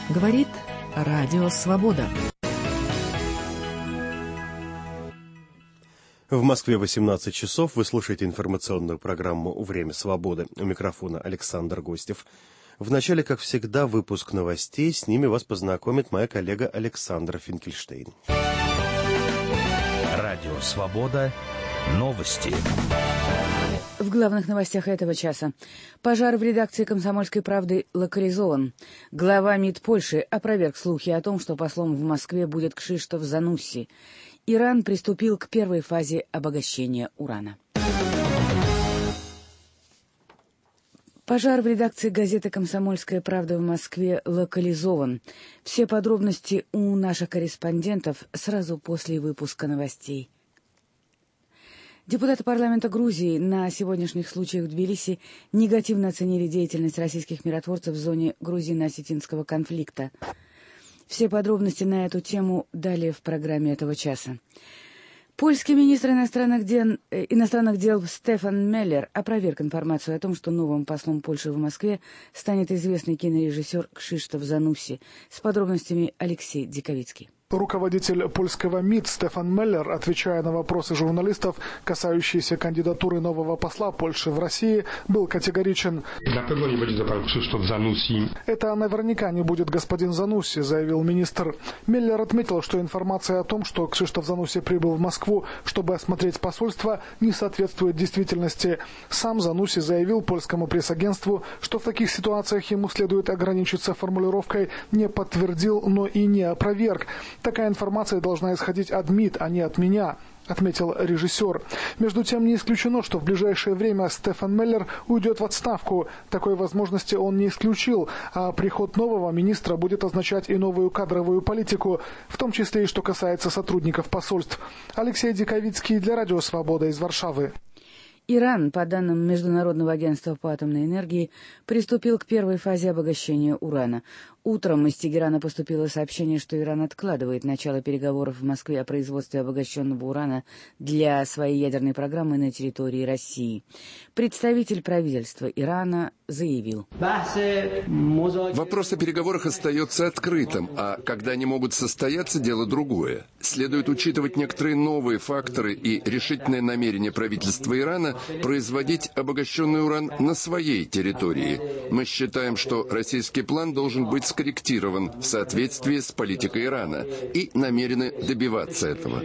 Говорит Радио Свобода. В Москве 18 часов. Вы слушаете информационную программу «Время свободы». У микрофона Александр Гостев. В начале, как всегда, выпуск новостей. С ними вас познакомит моя коллега Александра Финкельштейн. Радио Свобода. Новости. В главных новостях этого часа. Пожар в редакции «Комсомольской правды» локализован. Глава МИД Польши опроверг слухи о том, что послом в Москве будет Кшиштоф Занусси. Иран приступил к первой фазе обогащения урана. Пожар в редакции газеты «Комсомольская правда» в Москве локализован. Все подробности у наших корреспондентов сразу после выпуска новостей. Депутаты парламента Грузии на сегодняшних случаях в Тбилиси негативно оценили деятельность российских миротворцев в зоне грузино-осетинского конфликта. Все подробности на эту тему далее в программе этого часа. Польский министр иностранных дел Стефан Меллер опроверг информацию о том, что новым послом Польши в Москве станет известный кинорежиссер Кшиштоф Занусси. С подробностями Алексей Диковицкий. Руководитель польского МИД Стефан Меллер, отвечая на вопросы журналистов, касающиеся кандидатуры нового посла Польши в России, был категоричен. «Это наверняка не будет господин Занусси», заявил министр. Меллер отметил, что информация о том, что Кшиштоф Занусси прибыл в Москву, чтобы осмотреть посольство, не соответствует действительности. Сам Занусси заявил польскому пресс-агентству, что в таких ситуациях ему следует ограничиться формулировкой «не подтвердил, но и не опроверг». «Такая информация должна исходить от МИД, а не от меня», отметил режиссер. Между тем, не исключено, что в ближайшее время Стефан Меллер уйдет в отставку. Такой возможности он не исключил, а приход нового министра будет означать и новую кадровую политику, в том числе и что касается сотрудников посольств. Алексей Диковицкий для Радио Свобода из Варшавы. Иран, по данным Международного агентства по атомной энергии, приступил к первой фазе обогащения урана. Утром из Тегерана поступило сообщение, что Иран откладывает начало переговоров в Москве о производстве обогащенного урана для своей ядерной программы на территории России. Представитель правительства Ирана заявил: «Вопрос о переговорах остается открытым, а когда они могут состояться, дело другое. Следует учитывать некоторые новые факторы и решительное намерение правительства Ирана производить обогащенный уран на своей территории. Мы считаем, что российский план должен быть скорректирован в соответствии с политикой Ирана и намерены добиваться этого»,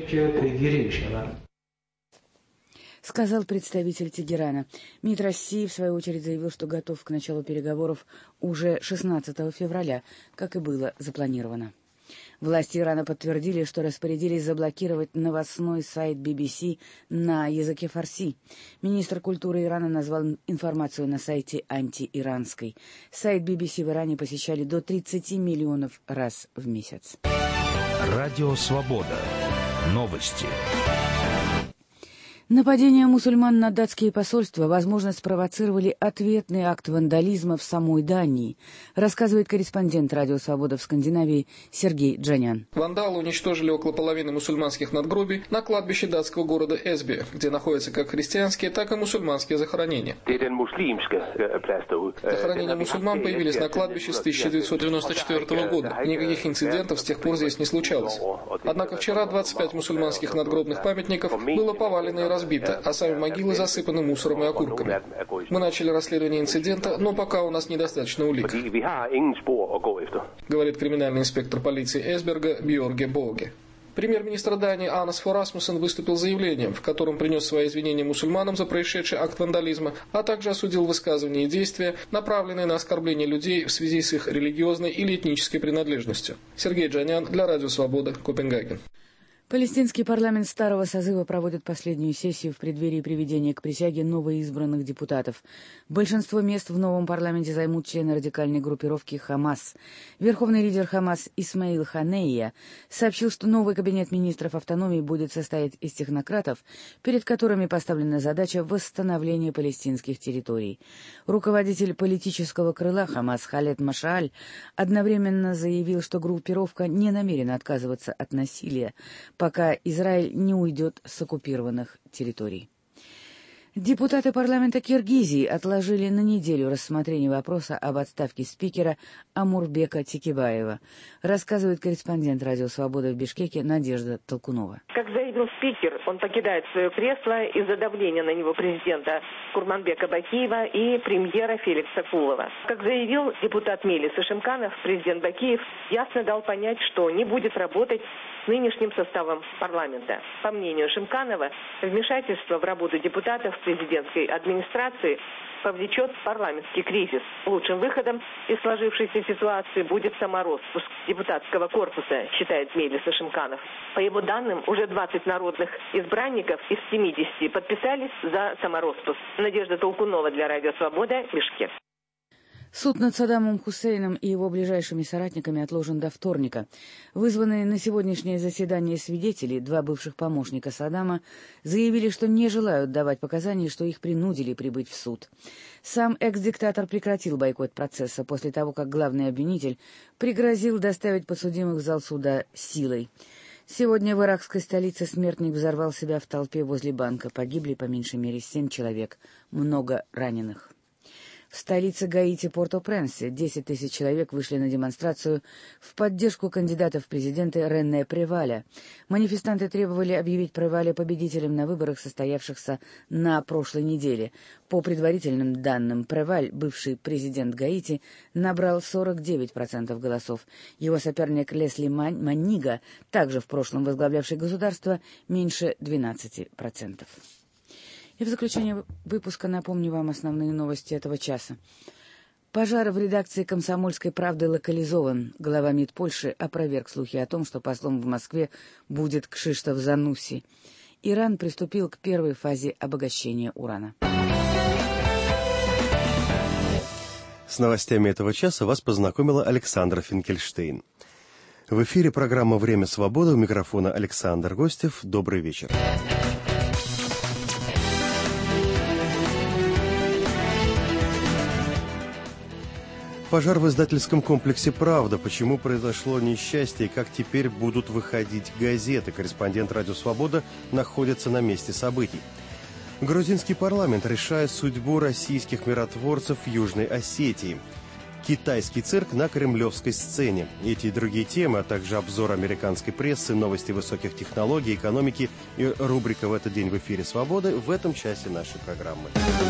сказал представитель Тегерана. МИД России, в свою очередь, заявил, что готов к началу переговоров уже 16 февраля, как и было запланировано. Власти Ирана подтвердили, что распорядились заблокировать новостной сайт BBC на языке фарси. Министр культуры Ирана назвал информацию на сайте антииранской. Сайт BBC в Иране посещали до 30 миллионов раз в месяц. Радио Свобода. Новости. Нападения мусульман на датские посольства, возможно, спровоцировали ответный акт вандализма в самой Дании, рассказывает корреспондент Радио Свобода в Скандинавии Сергей Джанян. Вандалы уничтожили около половины мусульманских надгробий на кладбище датского города Эсби, где находятся как христианские, так и мусульманские захоронения. Захоронения мусульман появились на кладбище с 1994 года. Никаких инцидентов с тех пор здесь не случалось. Однако вчера 25 мусульманских надгробных памятников было повалено и разбито, а сами могилы засыпаны мусором и окурками. Мы начали расследование инцидента, но пока у нас недостаточно улик, говорит криминальный инспектор полиции Эсберга Бьорге Боге. Премьер-министр Дании Анас Фо Расмуссен выступил с заявлением, в котором принес свои извинения мусульманам за происшедший акт вандализма, а также осудил высказывания и действия, направленные на оскорбление людей в связи с их религиозной или этнической принадлежностью. Сергей Джанян для Радио Свобода, Копенгаген. Палестинский парламент старого созыва проводит последнюю сессию в преддверии приведения к присяге новоизбранных депутатов. Большинство мест в новом парламенте займут члены радикальной группировки «Хамас». Верховный лидер «Хамас» Исмаил Ханея сообщил, что новый кабинет министров автономии будет состоять из технократов, перед которыми поставлена задача восстановления палестинских территорий. Руководитель политического крыла «Хамас» Халед Машааль одновременно заявил, что группировка не намерена отказываться от насилия, пока Израиль не уйдет с оккупированных территорий. Депутаты парламента Киргизии отложили на неделю рассмотрение вопроса об отставке спикера Амурбека Текебаева, рассказывает корреспондент «Радио Свобода» в Бишкеке Надежда Толкунова. Как заявил спикер, он покидает свое кресло из-за давления на него президента Курманбека Бакиева и премьера Феликса Кулова. Как заявил депутат Мелис Ишимканов, президент Бакиев ясно дал понять, что не будет работать с нынешним составом парламента. По мнению Шимканова, вмешательство в работу депутатов президентской администрации повлечет парламентский кризис. Лучшим выходом из сложившейся ситуации будет самороспуск депутатского корпуса, считает Мелис Ишимканов. По его данным, уже 20 народных избранников из 70 подписались за самороспуск. Надежда Толкунова для Радио Свобода, Бишкек. Суд над Саддамом Хусейном и его ближайшими соратниками отложен до вторника. Вызванные на сегодняшнее заседание свидетели, два бывших помощника Саддама, заявили, что не желают давать показания, что их принудили прибыть в суд. Сам экс-диктатор прекратил бойкот процесса после того, как главный обвинитель пригрозил доставить подсудимых в зал суда силой. Сегодня в иракской столице смертник взорвал себя в толпе возле банка. Погибли по меньшей мере 7 человек, много раненых. В столице Гаити Порто-Пренсе 10 тысяч человек вышли на демонстрацию в поддержку кандидата в президенты Рене Преваля. Манифестанты требовали объявить Преваля победителем на выборах, состоявшихся на прошлой неделе. По предварительным данным, Преваль, бывший президент Гаити, набрал 49% голосов. Его соперник Лесли Манига, также в прошлом возглавлявший государство, меньше 12%. И в заключение выпуска напомню вам основные новости этого часа. Пожар в редакции «Комсомольской правды» локализован. Глава МИД Польши опроверг слухи о том, что послом в Москве будет Кшиштоф Занусси. Иран приступил к первой фазе обогащения урана. С новостями этого часа вас познакомила Александра Финкельштейн. В эфире программа «Время свободы». У микрофона Александр Гостев. Добрый вечер. Пожар в издательском комплексе «Правда». Почему произошло несчастье и как теперь будут выходить газеты? Корреспондент «Радио Свобода» находится на месте событий. Грузинский парламент решает судьбу российских миротворцев в Южной Осетии. Китайский цирк на кремлевской сцене. Эти и другие темы, а также обзор американской прессы, новости высоких технологий, экономики и рубрика «В этот день в эфире Свободы» в этом часе нашей программы.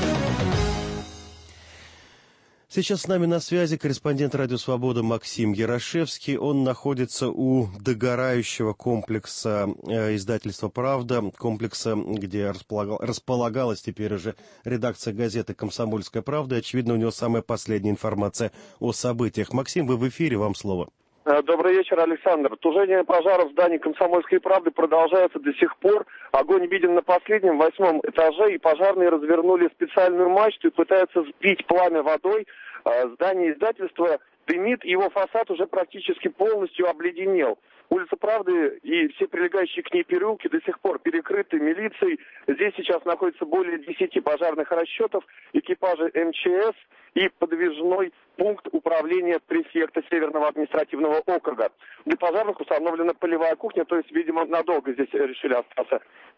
Сейчас с нами на связи корреспондент «Радио Свобода» Максим Ярошевский. Он находится у догорающего комплекса издательства «Правда», комплекса, где располагалась теперь уже редакция газеты «Комсомольская правда». Очевидно, у него самая последняя информация о событиях. Максим, вы в эфире, вам слово. Добрый вечер, Александр. Тушение пожара в здании «Комсомольской правды» продолжается до сих пор. Огонь виден на последнем, 8-м этаже, и пожарные развернули специальную мачту и пытаются сбить пламя водой. Здание издательства дымит, его фасад уже практически полностью обледенел. Улица Правды и все прилегающие к ней переулки до сих пор перекрыты милицией. Здесь сейчас находится более 10 пожарных расчетов, экипажи МЧС и подвижной пункт управления префекта Северного административного округа. Для пожарных установлена полевая кухня, то есть, видимо, надолго здесь решили остаться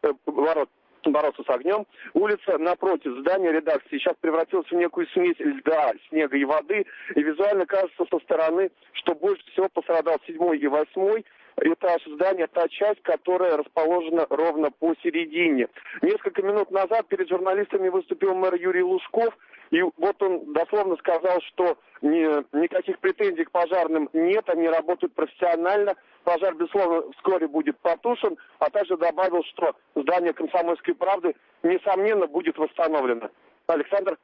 бороться с огнем. Улица напротив здания редакции сейчас превратилась в некую смесь льда, снега и воды. И визуально кажется со стороны, что больше всего пострадал 7-й и 8-й этаж здания, та часть, которая расположена ровно посередине. Несколько минут назад перед журналистами выступил мэр Юрий Лужков. И вот он дословно сказал, что никаких претензий к пожарным нет, они работают профессионально. Пожар, безусловно, вскоре будет потушен, а также добавил, что здание «Комсомольской правды» несомненно будет восстановлено. Александр?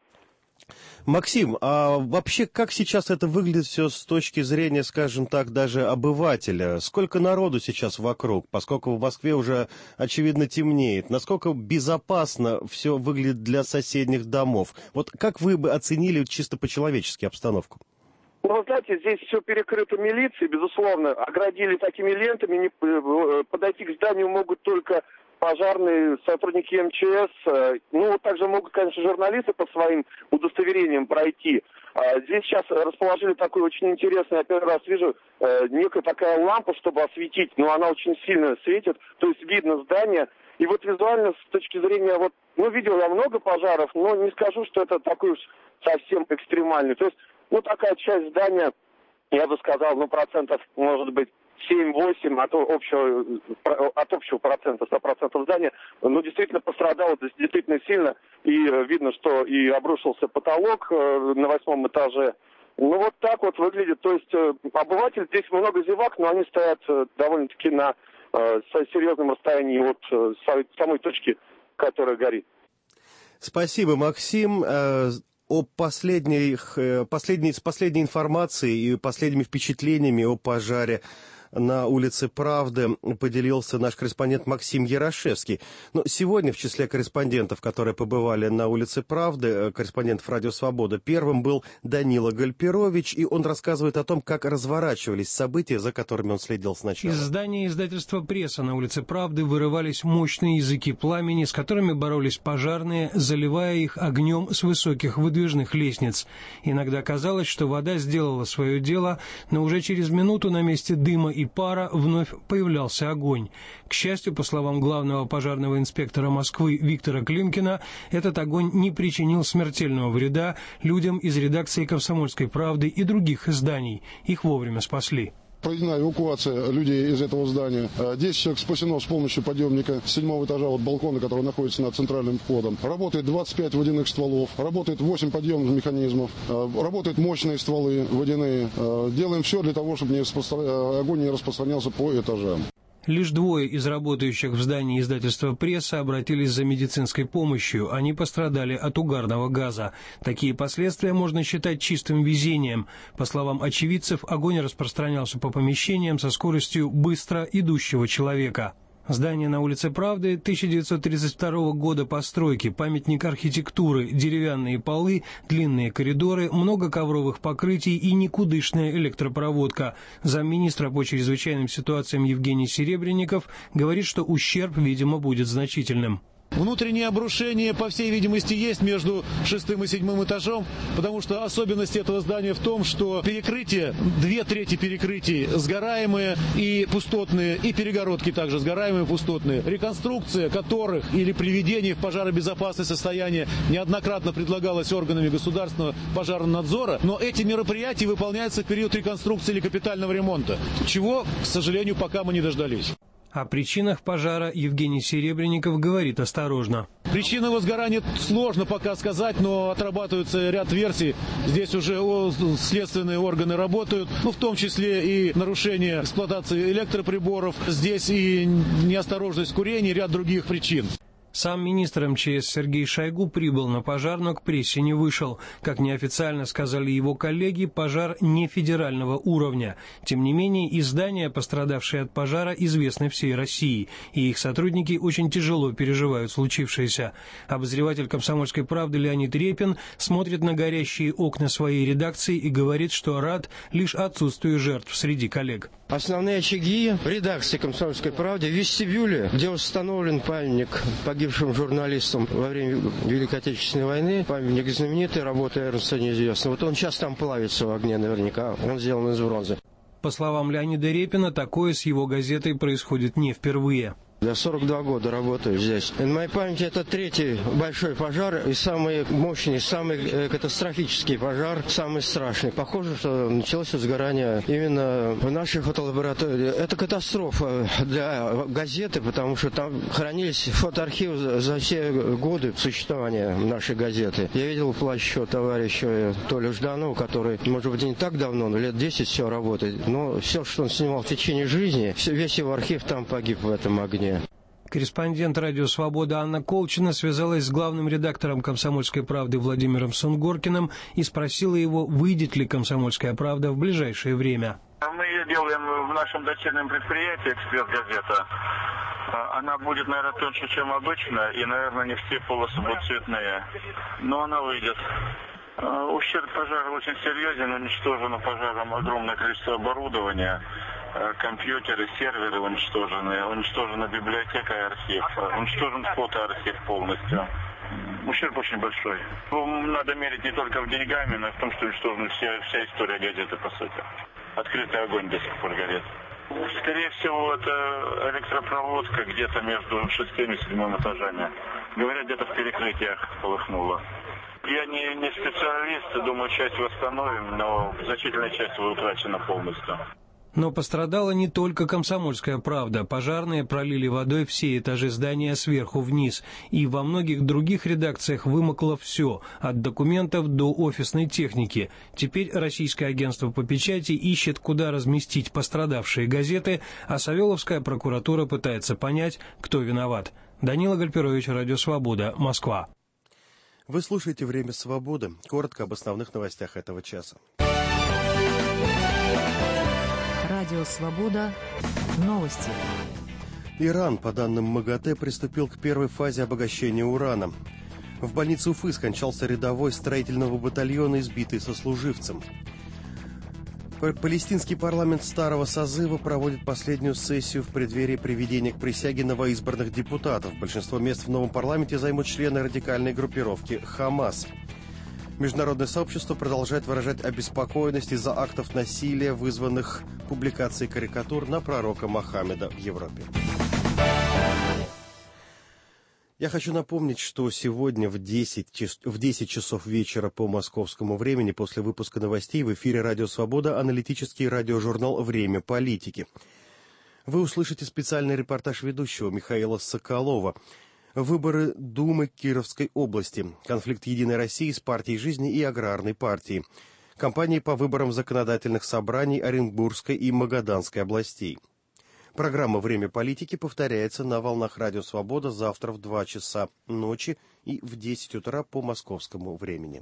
Максим, а вообще как сейчас это выглядит все с точки зрения, скажем так, даже обывателя? Сколько народу сейчас вокруг, поскольку в Москве уже, очевидно, темнеет? Насколько безопасно все выглядит для соседних домов? Вот как вы бы оценили чисто по-человечески обстановку? Ну, вы знаете, здесь все перекрыто милицией, безусловно. Оградили такими лентами, подойти к зданию могут только пожарные, сотрудники МЧС, также могут, конечно, журналисты по своим удостоверениям пройти. Здесь сейчас расположили такой очень интересный, я первый раз вижу, некая такая лампа, чтобы осветить, но она очень сильно светит, то есть видно здание, И вот визуально, с точки зрения, видел я много пожаров, но не скажу, что это такой уж совсем экстремальный. То есть, такая часть здания, я бы сказал, процентов, может быть, 7-8 от общего процента, 100% здания, действительно пострадало, действительно сильно. И видно, что и обрушился потолок на 8 этаже. Вот так вот выглядит. То есть обыватель, здесь много зевак, но они стоят довольно-таки на серьезном расстоянии от самой точки, которая горит. Спасибо, Максим. О последней информацией и последними впечатлениями о пожаре на улице Правды поделился наш корреспондент Максим Ярошевский. Но сегодня в числе корреспондентов, которые побывали на улице Правды, корреспондентов «Радио Свобода», первым был Данила Гальперович, и он рассказывает о том, как разворачивались события, за которыми он следил сначала. Из здания издательства «Пресса» на улице Правды вырывались мощные языки пламени, с которыми боролись пожарные, заливая их огнем с высоких выдвижных лестниц. Иногда казалось, что вода сделала свое дело, но уже через минуту на месте дыма и пара вновь появлялся огонь. К счастью, по словам главного пожарного инспектора Москвы Виктора Климкина, этот огонь не причинил смертельного вреда людям из редакции «Комсомольской правды» и других изданий. Их вовремя спасли. Проведена эвакуация людей из этого здания. 10 человек спасено с помощью подъемника с 7 этажа от балкона, который находится над центральным входом. Работает 25 водяных стволов, работает 8 подъемных механизмов, работают мощные стволы водяные. Делаем все для того, чтобы огонь не распространялся по этажам. Лишь 2 из работающих в здании издательства «Пресса» обратились за медицинской помощью. Они пострадали от угарного газа. Такие последствия можно считать чистым везением. По словам очевидцев, огонь распространялся по помещениям со скоростью быстро идущего человека. Здание на улице Правды 1932 года постройки, памятник архитектуры, деревянные полы, длинные коридоры, много ковровых покрытий и никудышная электропроводка. Замминистра по чрезвычайным ситуациям Евгений Серебренников говорит, что ущерб, видимо, будет значительным. Внутреннее обрушение, по всей видимости, есть между 6 и 7 этажом, потому что особенность этого здания в том, что перекрытие, 2/3 перекрытий сгораемые и пустотные, и перегородки также сгораемые и пустотные, реконструкция которых или приведение в пожаробезопасное состояние неоднократно предлагалось органами государственного пожарного надзора, но эти мероприятия выполняются в период реконструкции или капитального ремонта, чего, к сожалению, пока мы не дождались. О причинах пожара Евгений Серебренников говорит осторожно. Причины возгорания сложно пока сказать, но отрабатывается ряд версий. Здесь уже следственные органы работают, в том числе и нарушение эксплуатации электроприборов, здесь и неосторожность курения, и ряд других причин. Сам министр МЧС Сергей Шойгу прибыл на пожар, но к прессе не вышел. Как неофициально сказали его коллеги, пожар не федерального уровня. Тем не менее, издания, пострадавшие от пожара, известны всей России, и их сотрудники очень тяжело переживают случившееся. Обозреватель «Комсомольской правды» Леонид Репин смотрит на горящие окна своей редакции и говорит, что рад лишь отсутствию жертв среди коллег. Основные очаги в редакции «Комсомольской правды» в вестибюле, где установлен памятник погибшим журналистам во время Великой Отечественной войны. Памятник знаменитый, работа Эрнста неизвестна. Вот он сейчас там плавится в огне наверняка, он сделан из бронзы. По словам Леонида Репина, такое с его газетой происходит не впервые. Я 42 года работаю здесь. На моей памяти это 3-й большой пожар и самый мощный, самый катастрофический пожар, самый страшный. Похоже, что началось возгорание именно в нашей фотолаборатории. Это катастрофа для газеты, потому что там хранились фотоархивы за все годы существования нашей газеты. Я видел плащ еще товарища Толю Жданова, который, может быть, не так давно, но лет 10 все работает. Но все, что он снимал в течение жизни, весь его архив там погиб в этом огне. Корреспондент «Радио Свобода» Анна Колчина связалась с главным редактором «Комсомольской правды» Владимиром Сунгоркиным и спросила его, выйдет ли «Комсомольская правда» в ближайшее время. Мы ее делаем в нашем дочернем предприятии «Экспресс-газета». Она будет, наверное, тоньше, чем обычно, и, наверное, не все полосы будут цветные, но она выйдет. Ущерб пожара очень серьезен, уничтожено пожаром огромное количество оборудования. Компьютеры, серверы уничтожена библиотека и архив, уничтожен фотоархив полностью. Ущерб очень большой. Надо мерить не только в деньгами, но и в том, что уничтожена вся история газеты, по сути. Открытый огонь до сих пор горит. Скорее всего, это электропроводка где-то между 6-м и 7-м этажами. Говорят, где-то в перекрытиях полыхнуло. Я не специалист, думаю, часть восстановим, но значительная часть утрачена полностью. Но пострадала не только «Комсомольская правда». Пожарные пролили водой все этажи здания сверху вниз. И во многих других редакциях вымокло все, от документов до офисной техники. Теперь Российское агентство по печати ищет, куда разместить пострадавшие газеты, а Савеловская прокуратура пытается понять, кто виноват. Данила Гальперович, Радио Свобода, Москва. Вы слушаете «Время свободы». Коротко об основных новостях этого часа. Радио Свобода. Новости. Иран, по данным МАГАТЭ, приступил к первой фазе обогащения урана. В больнице Уфы скончался рядовой строительного батальона, избитый сослуживцем. Палестинский парламент старого созыва проводит последнюю сессию в преддверии приведения к присяге новоизбранных депутатов. Большинство мест в новом парламенте займут члены радикальной группировки «Хамас». Международное сообщество продолжает выражать обеспокоенность из-за актов насилия, вызванных публикацией карикатур на пророка Мохаммеда в Европе. Я хочу напомнить, что сегодня в 10 часов вечера по московскому времени после выпуска новостей в эфире «Радио Свобода» аналитический радиожурнал «Время политики». Вы услышите специальный репортаж ведущего Михаила Соколова. Выборы Думы Кировской области. Конфликт «Единой России» с партией жизни и Аграрной партией. Кампании по выборам законодательных собраний Оренбургской и Магаданской областей. Программа «Время политики» повторяется на волнах «Радио Свобода» завтра в 2 часа ночи и в 10 утра по московскому времени.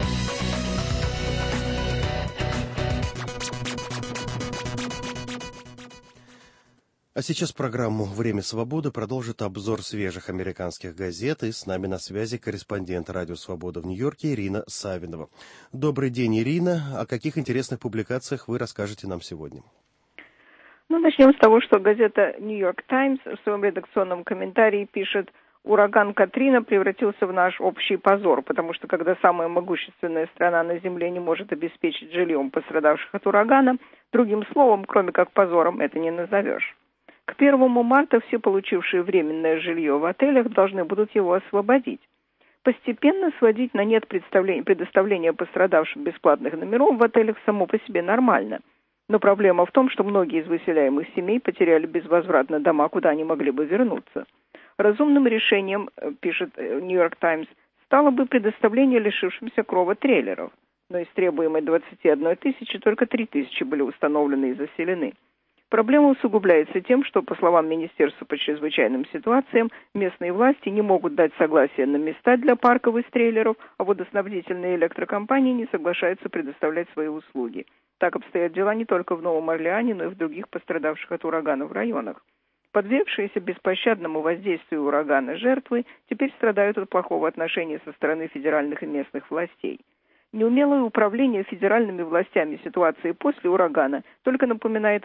А сейчас программу «Время свободы» продолжит обзор свежих американских газет, и с нами на связи корреспондент «Радио Свобода» в Нью-Йорке Ирина Савинова. Добрый день, Ирина. О каких интересных публикациях вы расскажете нам сегодня? Начнем с того, что газета «Нью-Йорк Таймс» в своем редакционном комментарии пишет: «Ураган Катрина превратился в наш общий позор, потому что когда самая могущественная страна на Земле не может обеспечить жильем пострадавших от урагана, другим словом, кроме как позором, это не назовешь». К 1 марта все получившие временное жилье в отелях должны будут его освободить. Постепенно сводить на нет предоставления пострадавшим бесплатных номеров в отелях само по себе нормально. Но проблема в том, что многие из выселяемых семей потеряли безвозвратно дома, куда они могли бы вернуться. Разумным решением, пишет «Нью-Йорк Таймс», стало бы предоставление лишившимся крова трейлеров. Но из требуемой 21 тысячи только 3 тысячи были установлены и заселены. Проблема усугубляется тем, что, по словам Министерства по чрезвычайным ситуациям, местные власти не могут дать согласие на места для парков из трейлеров, а водоснабдительные электрокомпании не соглашаются предоставлять свои услуги. Так обстоят дела не только в Новом Орлеане, но и в других пострадавших от ураганов районах. Подвергшиеся беспощадному воздействию урагана жертвы теперь страдают от плохого отношения со стороны федеральных и местных властей. Неумелое управление федеральными властями ситуацией после урагана только напоминает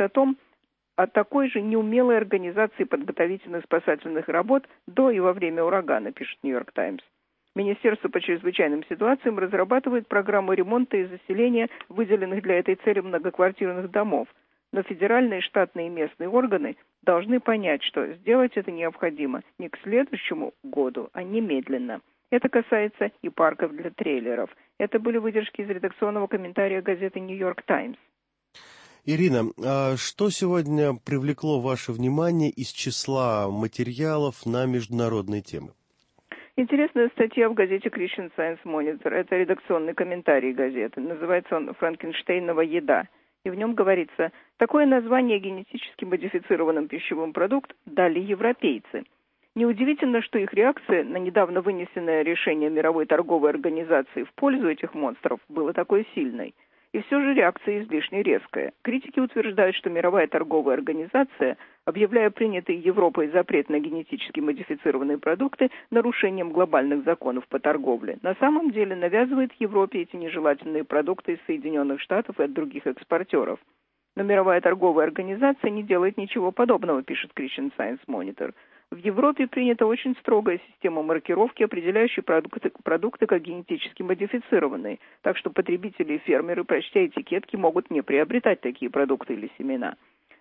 о такой же неумелой организации подготовительных спасательных работ до и во время урагана, пишет «Нью-Йорк Таймс». Министерство по чрезвычайным ситуациям разрабатывает программу ремонта и заселения выделенных для этой цели многоквартирных домов. Но федеральные, штатные и местные органы должны понять, что сделать это необходимо не к следующему году, а немедленно. Это касается и парков для трейлеров. Это были выдержки из редакционного комментария газеты «Нью-Йорк Таймс». Ирина, а что сегодня привлекло ваше внимание из числа материалов на международные темы? Интересная статья в газете Christian Science Monitor. Это редакционный комментарий газеты. Называется он «Франкенштейнова еда». И в нем говорится: такое название генетически модифицированным пищевым продуктам дали европейцы. Неудивительно, что их реакция на недавно вынесенное решение Мировой торговой организации в пользу этих монстров была такой сильной. И все же реакция излишне резкая. Критики утверждают, что Мировая торговая организация, объявляя принятый Европой запрет на генетически модифицированные продукты нарушением глобальных законов по торговле, на самом деле навязывает Европе эти нежелательные продукты из Соединенных Штатов и от других экспортеров. Но Мировая торговая организация не делает ничего подобного, пишет Christian Science Monitor. В Европе принята очень строгая система маркировки, определяющая продукты как генетически модифицированные, так что потребители и фермеры, прочтя этикетки, могут не приобретать такие продукты или семена.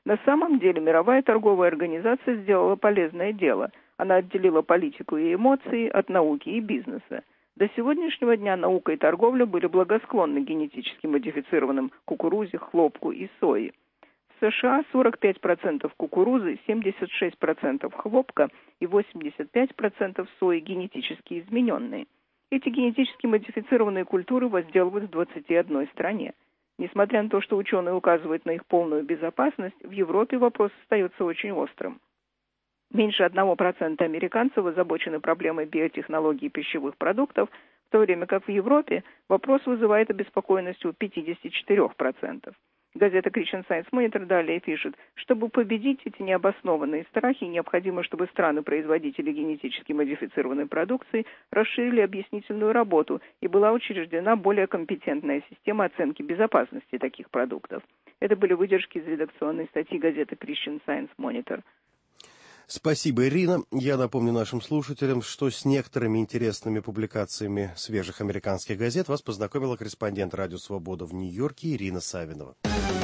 На самом деле мировая торговая организация сделала полезное дело. Она отделила политику и эмоции от науки и бизнеса. До сегодняшнего дня наука и торговля были благосклонны генетически модифицированным кукурузе, хлопку и сои. В США 45% кукурузы, 76% хлопка и 85% сои генетически измененные. Эти генетически модифицированные культуры возделывают в 21 стране. Несмотря на то, что ученые указывают на их полную безопасность, в Европе вопрос остается очень острым. Меньше 1% американцев озабочены проблемой биотехнологий пищевых продуктов, в то время как в Европе вопрос вызывает обеспокоенность у 54%. Газета Christian Science Monitor далее пишет, чтобы победить эти необоснованные страхи, необходимо, чтобы страны-производители генетически модифицированной продукции расширили объяснительную работу и была учреждена более компетентная система оценки безопасности таких продуктов. Это были выдержки из редакционной статьи газеты Christian Science Monitor. Спасибо, Ирина. Я напомню нашим слушателям, что с некоторыми интересными публикациями свежих американских газет вас познакомила корреспондент «Радио Свобода» в Нью-Йорке Ирина Савинова.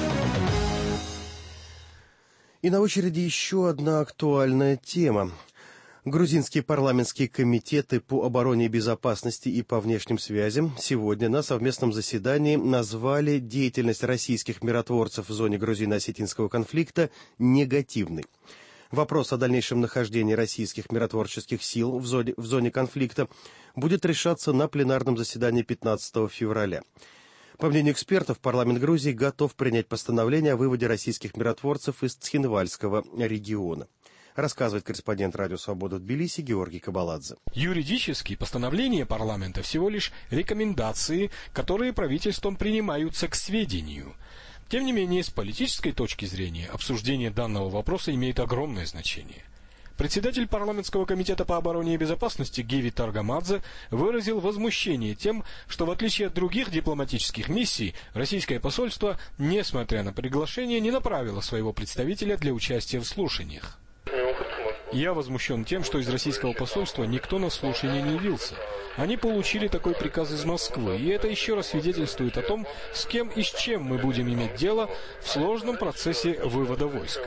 И на очереди еще одна актуальная тема. Грузинские парламентские комитеты по обороне и безопасности и по внешним связям сегодня на совместном заседании назвали деятельность российских миротворцев в зоне грузино-осетинского конфликта негативной. Вопрос о дальнейшем нахождении российских миротворческих сил в зоне конфликта будет решаться на пленарном заседании 15 февраля. По мнению экспертов, парламент Грузии готов принять постановление о выводе российских миротворцев из Цхинвальского региона. Рассказывает корреспондент «Радио Свобода» в Тбилиси Георгий Кабаладзе. Юридически постановление парламента всего лишь рекомендации, которые правительством принимаются к сведению. Тем не менее, с политической точки зрения обсуждение данного вопроса имеет огромное значение. Председатель парламентского комитета по обороне и безопасности Геви Таргамадзе выразил возмущение тем, что в отличие от других дипломатических миссий, российское посольство, несмотря на приглашение, не направило своего представителя для участия в слушаниях. Я возмущен тем, что из российского посольства никто на слушание не явился. Они получили такой приказ из Москвы, и это еще раз свидетельствует о том, с кем и с чем мы будем иметь дело в сложном процессе вывода войск.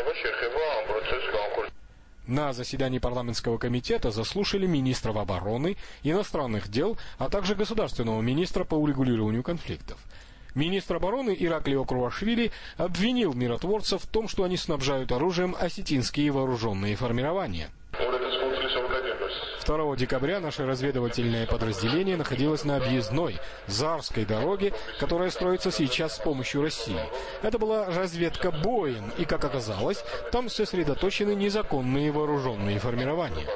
На заседании парламентского комитета заслушали министров обороны, иностранных дел, а также государственного министра по урегулированию конфликтов. Министр обороны Ираклио Круашвили обвинил миротворцев в том, что они снабжают оружием осетинские вооруженные формирования. 2 декабря наше разведывательное подразделение находилось на объездной Заарской дороге, которая строится сейчас с помощью России. Это была разведка боем, и, как оказалось, там сосредоточены незаконные вооруженные формирования.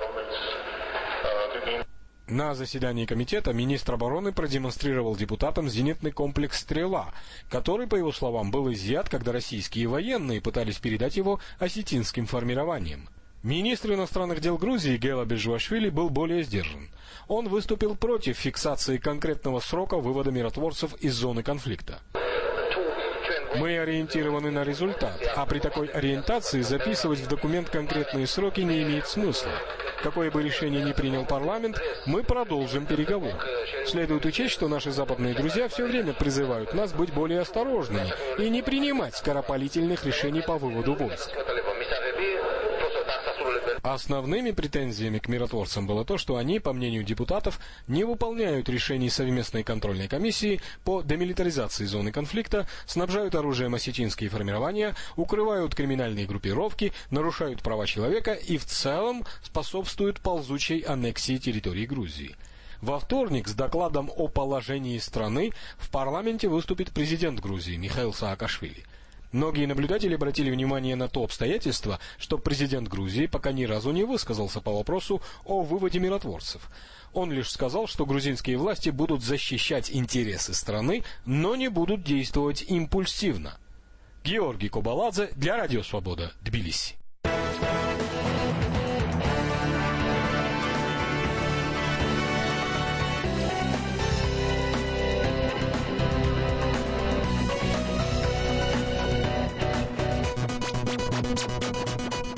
На заседании комитета министр обороны продемонстрировал депутатам зенитный комплекс «Стрела», который, по его словам, был изъят, когда российские военные пытались передать его осетинским формированиям. Министр иностранных дел Грузии Гела Бежвашвили был более сдержан. Он выступил против фиксации конкретного срока вывода миротворцев из зоны конфликта. Мы ориентированы на результат, а при такой ориентации записывать в документ конкретные сроки не имеет смысла. Какое бы решение ни принял парламент, мы продолжим переговоры. Следует учесть, что наши западные друзья все время призывают нас быть более осторожными и не принимать скоропалительных решений по выводу войск. Основными претензиями к миротворцам было то, что они, по мнению депутатов, не выполняют решений совместной контрольной комиссии по демилитаризации зоны конфликта, снабжают оружием осетинские формирования, укрывают криминальные группировки, нарушают права человека и в целом способствуют ползучей аннексии территории Грузии. Во вторник с докладом о положении страны в парламенте выступит президент Грузии Михаил Саакашвили. Многие наблюдатели обратили внимание на то обстоятельство, что президент Грузии пока ни разу не высказался по вопросу о выводе миротворцев. Он лишь сказал, что грузинские власти будут защищать интересы страны, но не будут действовать импульсивно. Георгий Кабаладзе для Радио Свобода, Тбилиси.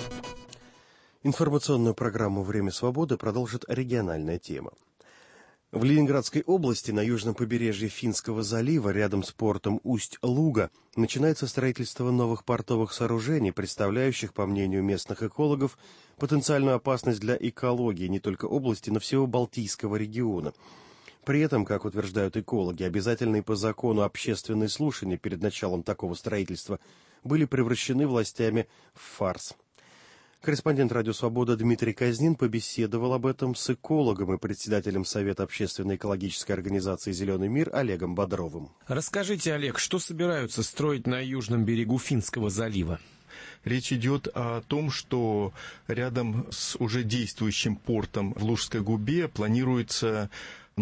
Информационную программу «Время свободы» продолжит региональная тема. В Ленинградской области на южном побережье Финского залива, рядом с портом Усть-Луга, начинается строительство новых портовых сооружений, представляющих, по мнению местных экологов, потенциальную опасность для экологии не только области, но всего Балтийского региона. При этом, как утверждают экологи, обязательные по закону общественные слушания перед началом такого строительства были превращены властями в фарс. Корреспондент «Радио Свобода» Дмитрий Казнин побеседовал об этом с экологом и председателем Совета общественной экологической организации «Зеленый мир» Олегом Бодровым. Расскажите, Олег, что собираются строить на южном берегу Финского залива? Речь идет о том, что рядом с уже действующим портом в Лужской губе планируется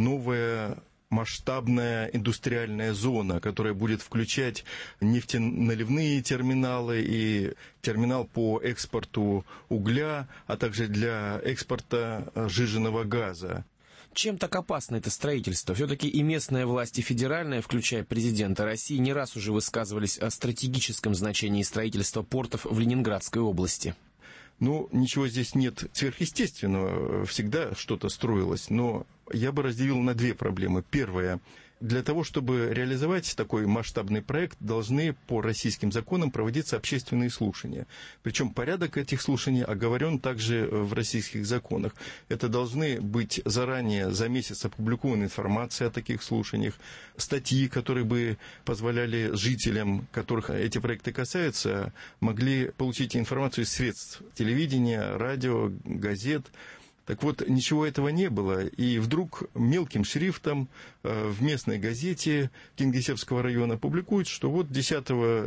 новая масштабная индустриальная зона, которая будет включать нефтеналивные терминалы и терминал по экспорту угля, а также для экспорта сжиженного газа. Чем так опасно это строительство? Все-таки и местная власть, и федеральная, включая президента России, не раз уже высказывались о стратегическом значении строительства портов в Ленинградской области. Ну, ничего здесь нет сверхъестественного, всегда что-то строилось, но я бы разделил на две проблемы. Первая. Для того, чтобы реализовать такой масштабный проект, должны по российским законам проводиться общественные слушания. Причем порядок этих слушаний оговорен также в российских законах. Это должны быть заранее за месяц опубликована информация о таких слушаниях, статьи, которые бы позволяли жителям, которых эти проекты касаются, могли получить информацию из средств телевидения, радио, газет. Так вот, ничего этого не было, и вдруг мелким шрифтом в местной газете Кингисеппского района публикуют, что вот 10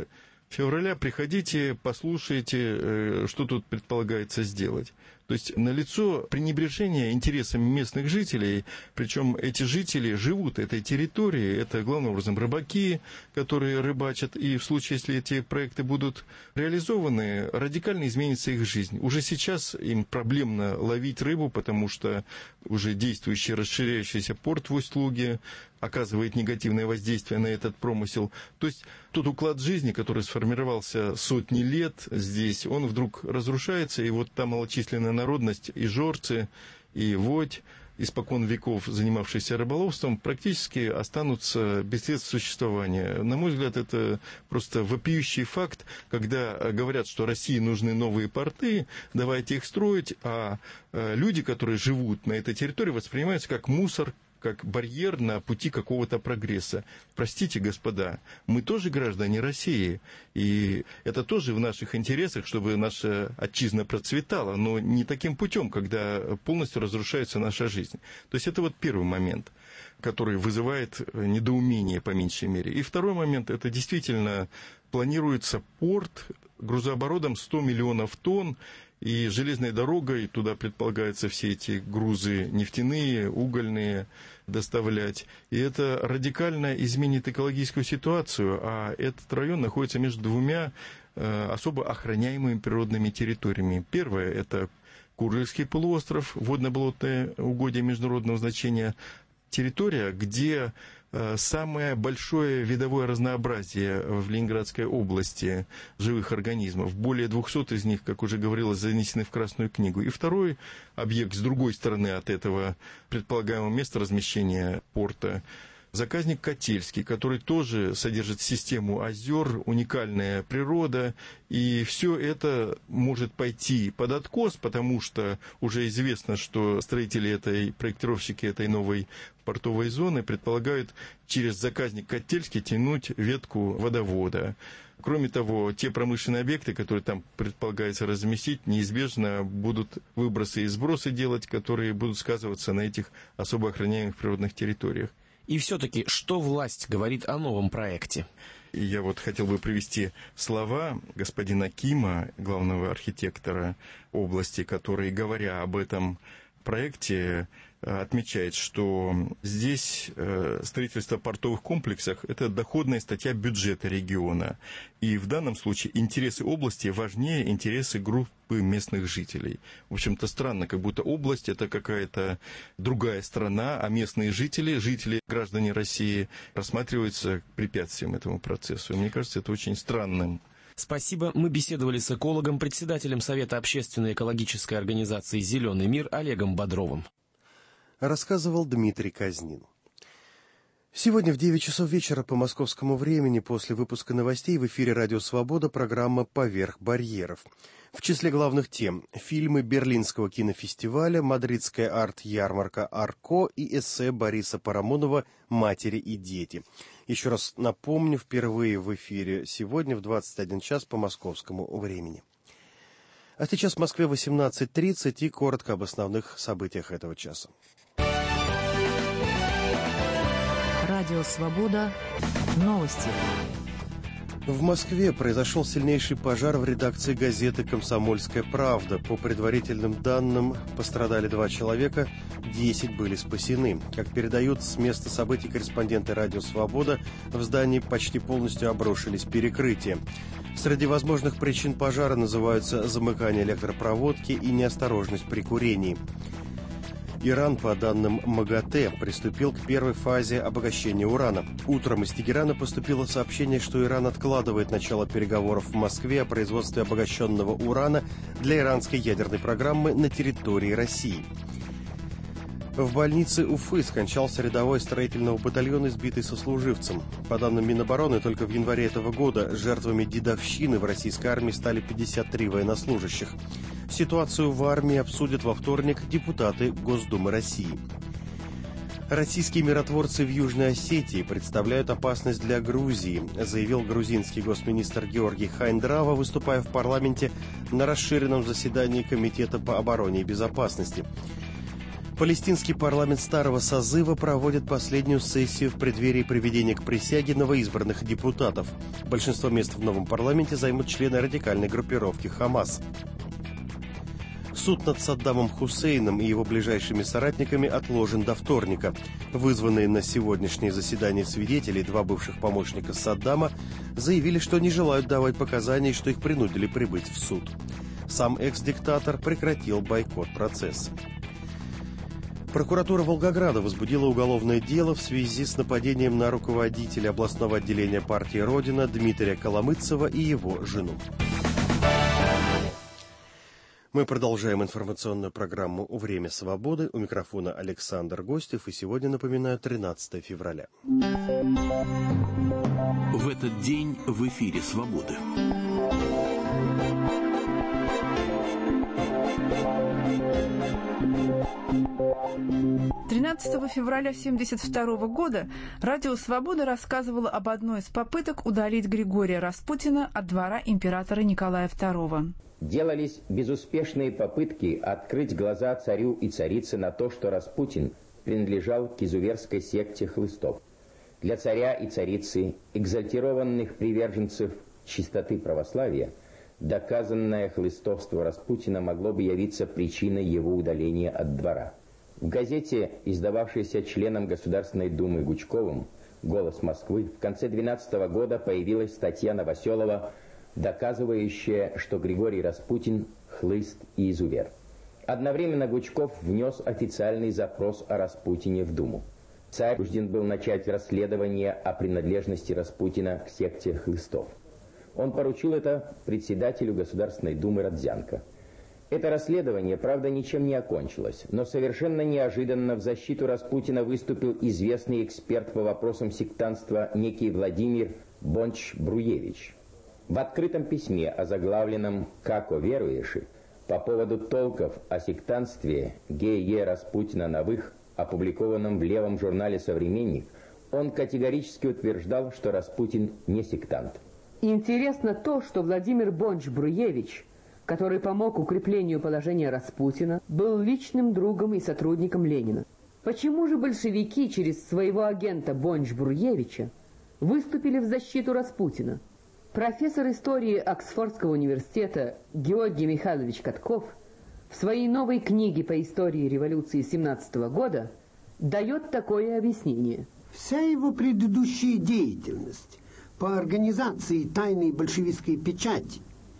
февраля приходите, послушайте, что тут предполагается сделать. То есть налицо пренебрежение интересами местных жителей, причем эти жители живут этой территорией, это главным образом рыбаки, которые рыбачат, и в случае, если эти проекты будут реализованы, радикально изменится их жизнь. Уже сейчас им проблемно ловить рыбу, потому что уже действующий расширяющийся порт в Усть-Луге оказывает негативное воздействие на этот промысел. То есть тот уклад жизни, который сформировался сотни лет здесь, он вдруг разрушается, и вот та малочисленная народность, и жорцы, и водь, испокон веков занимавшиеся рыболовством, практически останутся без средств существования. На мой взгляд, это просто вопиющий факт, когда говорят, что России нужны новые порты, давайте их строить, а люди, которые живут на этой территории, воспринимаются как мусор, как барьер на пути какого-то прогресса. Простите, господа, мы тоже граждане России, и это тоже в наших интересах, чтобы наша отчизна процветала, но не таким путем, когда полностью разрушается наша жизнь. То есть это вот первый момент, который вызывает недоумение по меньшей мере. И второй момент, это действительно планируется порт грузооборотом 100 миллионов тонн, и железной дорогой туда предполагается все эти грузы нефтяные, угольные доставлять. И это радикально изменит экологическую ситуацию, а этот район находится между двумя особо охраняемыми природными территориями. Первое – это Курильский полуостров, водно-болотное угодье международного значения, территория, где самое большое видовое разнообразие в Ленинградской области живых организмов. Более 200 из них, как уже говорилось, занесены в Красную книгу. И второй объект с другой стороны от этого предполагаемого места размещения порта – заказник Котельский, который тоже содержит систему озер, уникальная природа, и все это может пойти под откос, потому что уже известно, что строители проектировщики этой новой портовой зоны предполагают через заказник Котельский тянуть ветку водовода. Кроме того, те промышленные объекты, которые там предполагается разместить, неизбежно будут выбросы и сбросы делать, которые будут сказываться на этих особо охраняемых природных территориях. И все-таки, что власть говорит о новом проекте? Я вот хотел бы привести слова господина Кима, главного архитектора области, который, говоря об этом проекте, отмечает, что здесь строительство портовых комплексов – это доходная статья бюджета региона. И в данном случае интересы области важнее интересы группы местных жителей. В общем-то, странно, как будто область – это какая-то другая страна, а местные жители, граждане России, рассматриваются препятствием этому процессу. И мне кажется, это очень странным. Спасибо. Мы беседовали с экологом, председателем Совета общественной экологической организации «Зеленый мир» Олегом Бодровым. Рассказывал Дмитрий Казнин. Сегодня в 9 часов вечера по московскому времени после выпуска новостей в эфире «Радио Свобода» программа «Поверх барьеров». В числе главных тем – фильмы Берлинского кинофестиваля, мадридская арт-ярмарка «Арко» и эссе Бориса Парамонова «Матери и дети». Еще раз напомню, впервые в эфире сегодня в 21 час по московскому времени. А сейчас в Москве 18:30 и коротко об основных событиях этого часа. Радио «Свобода». Новости. В Москве произошел сильнейший пожар в редакции газеты «Комсомольская правда». По предварительным данным, пострадали 2 человека, 10 были спасены. Как передают с места событий корреспонденты «Радио Свобода», в здании почти полностью обрушились перекрытия. Среди возможных причин пожара называются замыкание электропроводки и неосторожность при курении. Иран, по данным МАГАТЭ, приступил к первой фазе обогащения урана. Утром из Тегерана поступило сообщение, что Иран откладывает начало переговоров в Москве о производстве обогащенного урана для иранской ядерной программы на территории России. В больнице Уфы скончался рядовой строительного батальона, избитый сослуживцем. По данным Минобороны, только в январе этого года жертвами дедовщины в российской армии стали 53 военнослужащих. Ситуацию в армии обсудят во вторник депутаты Госдумы России. Российские миротворцы в Южной Осетии представляют опасность для Грузии, заявил грузинский госминистр Георгий Хайндрава, выступая в парламенте на расширенном заседании Комитета по обороне и безопасности. Палестинский парламент старого созыва проводит последнюю сессию в преддверии приведения к присяге новоизбранных депутатов. Большинство мест в новом парламенте займут члены радикальной группировки «Хамас». Суд над Саддамом Хусейном и его ближайшими соратниками отложен до вторника. Вызванные на сегодняшнее заседание свидетели, 2 бывших помощника Саддама, заявили, что не желают давать показания и что их принудили прибыть в суд. Сам экс-диктатор прекратил бойкот процесса. Прокуратура Волгограда возбудила уголовное дело в связи с нападением на руководителя областного отделения партии «Родина» Дмитрия Коломыцева и его жену. Мы продолжаем информационную программу «Время свободы». У микрофона Александр Гостев, и сегодня, напоминаю, 13 февраля. В этот день в эфире «Свободы». 13 февраля 1972 года Радио Свобода рассказывало об одной из попыток удалить Григория Распутина от двора императора Николая II. Делались безуспешные попытки открыть глаза царю и царице на то, что Распутин принадлежал к изуверской секте хлыстов. Для царя и царицы, экзальтированных приверженцев чистоты православия, доказанное хлыстовство Распутина могло бы явиться причиной его удаления от двора. В газете, издававшейся членом Государственной Думы Гучковым «Голос Москвы», в конце 2012 года появилась статья Новоселова, доказывающая, что Григорий Распутин – хлыст и изувер. Одновременно Гучков внес официальный запрос о Распутине в Думу. Царь вынужден был начать расследование о принадлежности Распутина к секте хлыстов. Он поручил это председателю Государственной Думы Родзянко. Это расследование, правда, ничем не окончилось, но совершенно неожиданно в защиту Распутина выступил известный эксперт по вопросам сектантства некий Владимир Бонч-Бруевич. В открытом письме, озаглавленном «Како веруеши», по поводу толков о сектантстве Г.Е. Распутина Новых, опубликованном в левом журнале «Современник», он категорически утверждал, что Распутин не сектант. Интересно то, что Владимир Бонч-Бруевич, который помог укреплению положения Распутина, был личным другом и сотрудником Ленина. Почему же большевики через своего агента Бонч-Бруевича выступили в защиту Распутина? Профессор истории Оксфордского университета Георгий Михайлович Катков в своей новой книге по истории революции 17 года дает такое объяснение. Вся его предыдущая деятельность по организации тайной большевистской печати,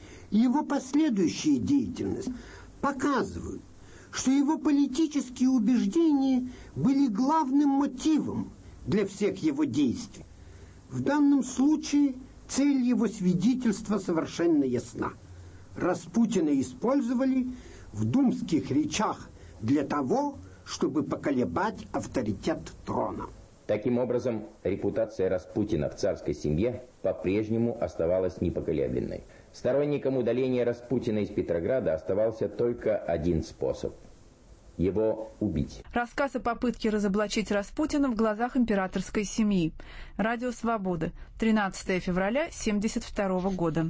его последующая деятельность показывают, что его политические убеждения были главным мотивом для всех его действий. В данном случае цель его свидетельства совершенно ясна. Распутина использовали в думских речах для того, чтобы поколебать авторитет трона. Таким образом, репутация Распутина в царской семье по-прежнему оставалась непоколебленной. Сторонникам удаления Распутина из Петрограда оставался только один способ – его убить. Рассказ о попытке разоблачить Распутина в глазах императорской семьи. Радио «Свобода», 13 февраля 1972 года.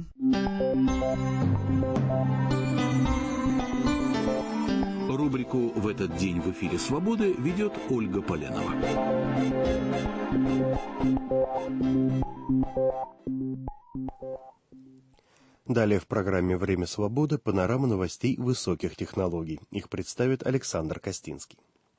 Рубрику «В этот день в эфире Свободы» ведет Ольга Поленова. Далее в программе «Время свободы» панорама новостей высоких технологий. Их представит Александр Костинский.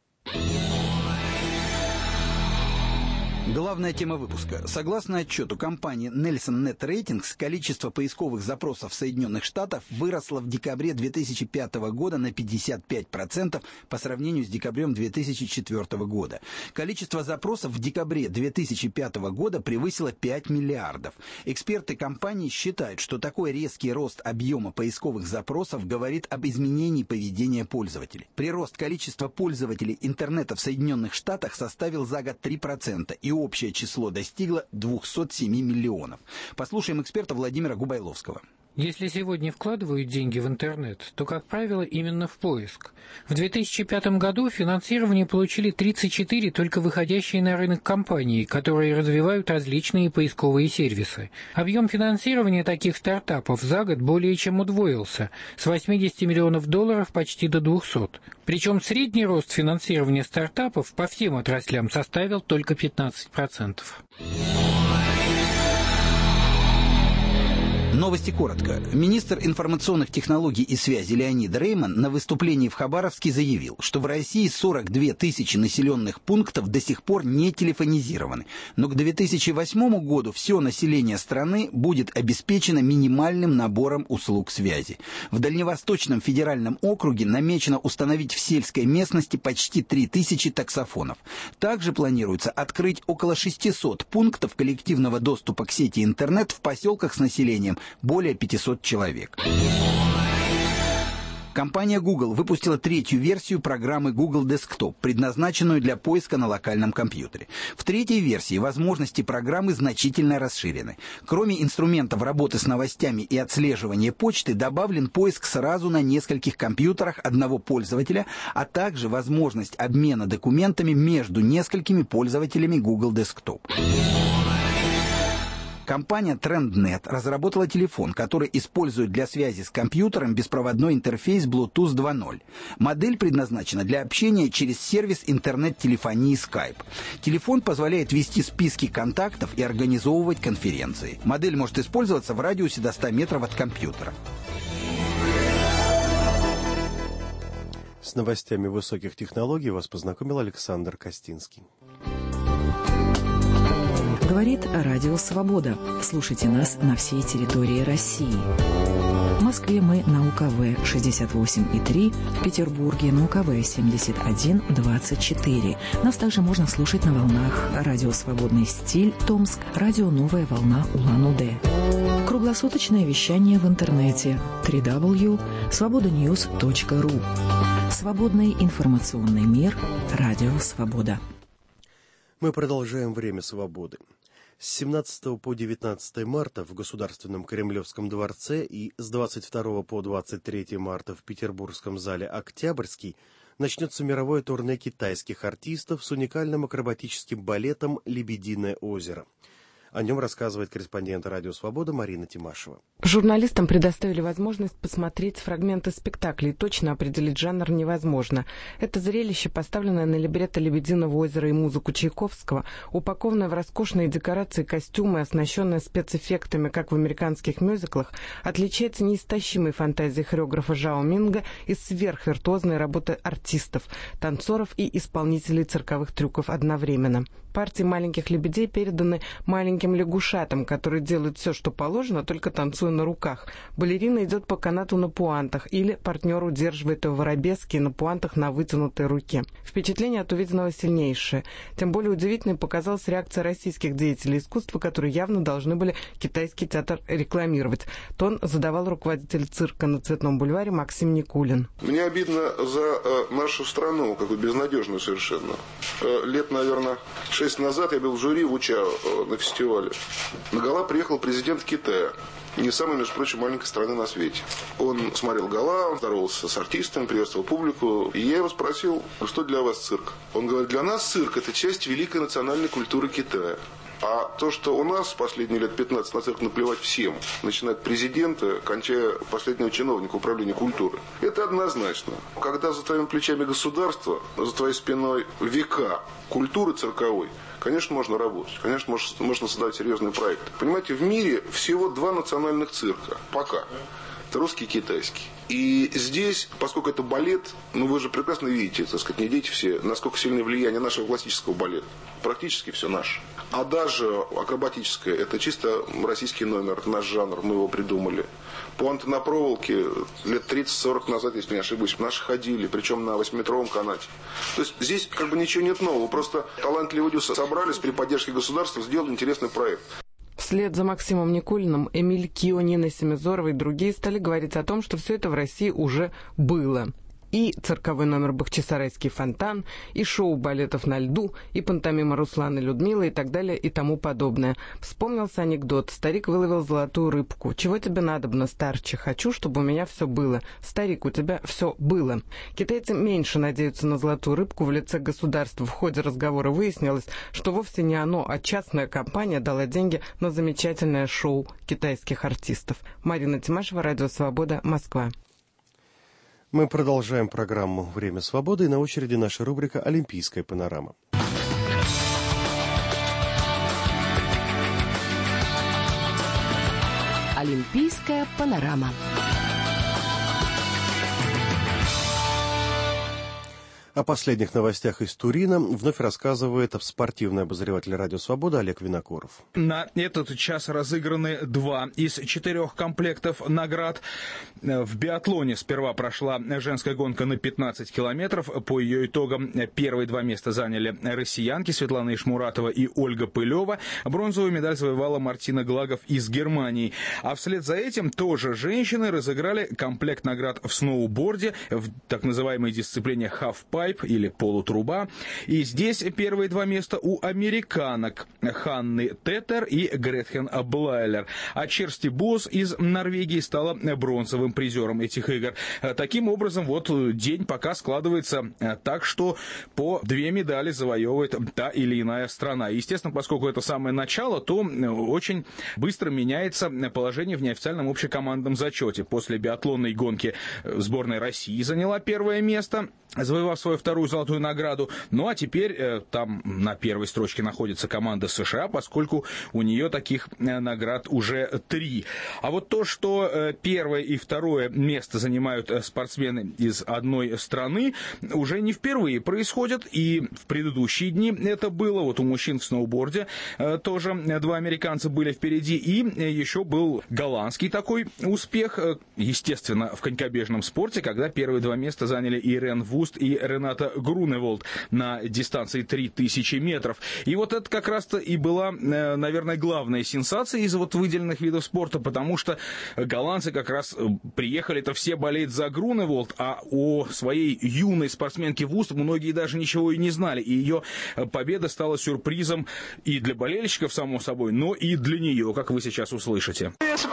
Главная тема выпуска. Согласно отчету компании Nelson Net Ratings, количество поисковых запросов Соединенных Штатов выросло в декабре 2005 года на 55% по сравнению с декабрем 2004 года. Количество запросов в декабре 2005 года превысило 5 миллиардов. Эксперты компании считают, что такой резкий рост объема поисковых запросов говорит об изменении поведения пользователей. Прирост количества пользователей интернета в Соединенных Штатах составил за год 3%, и общее число достигло 207 миллионов. Послушаем эксперта Владимира Губайловского. Если сегодня вкладывают деньги в интернет, то, как правило, именно в поиск. В 2005 году финансирование получили 34 только выходящие на рынок компании, которые развивают различные поисковые сервисы. Объем финансирования таких стартапов за год более чем удвоился, с 80 миллионов долларов почти до 200. Причем средний рост финансирования стартапов по всем отраслям составил только 15%. Новости коротко. Министр информационных технологий и связи Леонид Рейман на выступлении в Хабаровске заявил, что в России 42 тысячи населенных пунктов до сих пор не телефонизированы, но к 2008 году все население страны будет обеспечено минимальным набором услуг связи. В Дальневосточном федеральном округе намечено установить в сельской местности почти 3000 таксофонов. Также планируется открыть около 600 пунктов коллективного доступа к сети интернет в поселках с населением более 500 человек. Компания Google выпустила третью версию программы Google Desktop, предназначенную для поиска на локальном компьютере. В третьей версии возможности программы значительно расширены. Кроме инструментов работы с новостями и отслеживания почты, добавлен поиск сразу на нескольких компьютерах одного пользователя, а также возможность обмена документами между несколькими пользователями Google Desktop. Компания TrendNet разработала телефон, который использует для связи с компьютером беспроводной интерфейс Bluetooth 2.0. Модель предназначена для общения через сервис интернет-телефонии Skype. Телефон позволяет вести списки контактов и организовывать конференции. Модель может использоваться в радиусе до 100 метров от компьютера. С новостями высоких технологий вас познакомил Александр Костинский. Говорит Радио Свобода. Слушайте нас на всей территории России. В Москве мы на УКВ 68,3, в Петербурге на УКВ 71,24. Нас также можно слушать на волнах Радио Свободный стиль Томск, Радио Новая волна Улан-Удэ. Круглосуточное вещание в интернете www.svobodanews.ru. Свободный информационный мир. Радио Свобода. Мы продолжаем «Время свободы». С 17 по 19 марта в Государственном Кремлевском дворце и с 22 по 23 марта в Петербургском зале «Октябрьский» начнется мировое турне китайских артистов с уникальным акробатическим балетом «Лебединое озеро». О нем рассказывает корреспондент «Радио Свобода» Марина Тимашева. Журналистам предоставили возможность посмотреть фрагменты спектаклей. Точно определить жанр невозможно. Это зрелище, поставленное на либретто «Лебединого озера» и музыку Чайковского, упакованное в роскошные декорации, костюмы, оснащенное спецэффектами, как в американских мюзиклах, отличается неистощимой фантазией хореографа Жао Минга и сверхвиртуозной работой артистов, танцоров и исполнителей цирковых трюков одновременно. партии маленьких лебедей переданы маленьким лягушатам, которые делают все, что положено, только танцуя на руках. Балерина идет по канату на пуантах, или партнер удерживает его в арабеске на пуантах на вытянутой руке. Впечатление от увиденного сильнейшее. Тем более удивительной показалась реакция российских деятелей искусства, которые явно должны были китайский театр рекламировать. Тон задавал руководитель цирка на Цветном бульваре Максим Никулин. Мне обидно за нашу страну, как бы безнадежную совершенно. Лет, наверное, 6 назад я был в жюри в Учао на фестивале. На гала приехал президент Китая. Не самой, между прочим, маленькой страны на свете. Он смотрел гала, он здоровался с артистами, приветствовал публику. И я его спросил, что для вас цирк? Он говорит, для нас цирк – это часть великой национальной культуры Китая. А то, что у нас последние лет 15 на цирк наплевать всем, начиная от президента, кончая последнего чиновника управления культуры, это однозначно. Когда за твоими плечами государство, за твоей спиной века культуры цирковой, конечно, можно работать, конечно, можно создавать серьезные проекты. Понимаете, в мире всего 2 национальных цирка. Пока. Это русский и китайский. И здесь, поскольку это балет, вы же прекрасно видите, так сказать, не дети все, насколько сильное влияние нашего классического балета. Практически все наше. А даже акробатическое, это чисто российский номер, это наш жанр, мы его придумали. Пуанты на проволоке лет 30-40 назад, если не ошибусь, наши ходили, причем на 8-метровом канате. То есть здесь как бы ничего нет нового, просто талантливые люди собрались при поддержке государства, сделали интересный проект. Вслед за Максимом Никулиным Эмиль Кио, Нина Семизорова и другие стали говорить о том, что все это в России уже было. И цирковой номер «Бахчисарайский фонтан», и шоу балетов на льду, и пантомима Руслана и Людмилы, и так далее, и тому подобное. Вспомнился анекдот. Старик выловил золотую рыбку. «Чего тебе надобно, старче? Хочу, чтобы у меня все было. Старик, у тебя все было». Китайцы меньше надеются на золотую рыбку в лице государства. В ходе разговора выяснилось, что вовсе не оно, а частная компания дала деньги на замечательное шоу китайских артистов. Марина Тимашева, Радио Свобода, Москва. Мы продолжаем программу «Время свободы», и на очереди наша рубрика «Олимпийская панорама». Олимпийская панорама. О последних новостях из Турина вновь рассказывает спортивный обозреватель «Радио Свобода» Олег Винокуров. На этот час разыграны 2 из 4 комплектов наград. В биатлоне сперва прошла женская гонка на 15 километров. По ее итогам первые 2 места заняли россиянки Светлана Ишмуратова и Ольга Пылева. Бронзовую медаль завоевала Мартина Глагов из Германии. А вслед за этим тоже женщины разыграли комплект наград в сноуборде в так называемой дисциплине halfpipe или полутруба. И здесь первые 2 места у американок Ханны Тетер и Гретхен Блайлер. А Черсти Бос из Норвегии стала бронзовым призером этих игр. Таким образом, вот день пока складывается так, что по 2 медали завоевывает та или иная страна. Естественно, поскольку это самое начало, то очень быстро меняется положение в неофициальном общекомандном зачете. После биатлонной гонки сборная России заняла 1 место, завоевав свою 2-ю золотую награду. Ну а теперь там на 1-й строчке находится команда США, поскольку у нее таких наград уже 3. А вот то, что 1-е и 2-е место занимают спортсмены из одной страны, уже не впервые происходит. И в предыдущие дни это было. Вот у мужчин в сноуборде тоже 2 американца были впереди. И еще был голландский такой успех, естественно, в конькобежном спорте, когда первые 2 места заняли Ирен Вуст и Рената Груневолд на дистанции 3000 метров. И вот это как раз-то и была, наверное, главная сенсация из вот выделенных видов спорта, потому что голландцы как раз приехали-то все болеть за Груневолд, а о своей юной спортсменке Вуст многие даже ничего и не знали. И ее победа стала сюрпризом и для болельщиков, само собой, но и для нее, как вы сейчас услышите.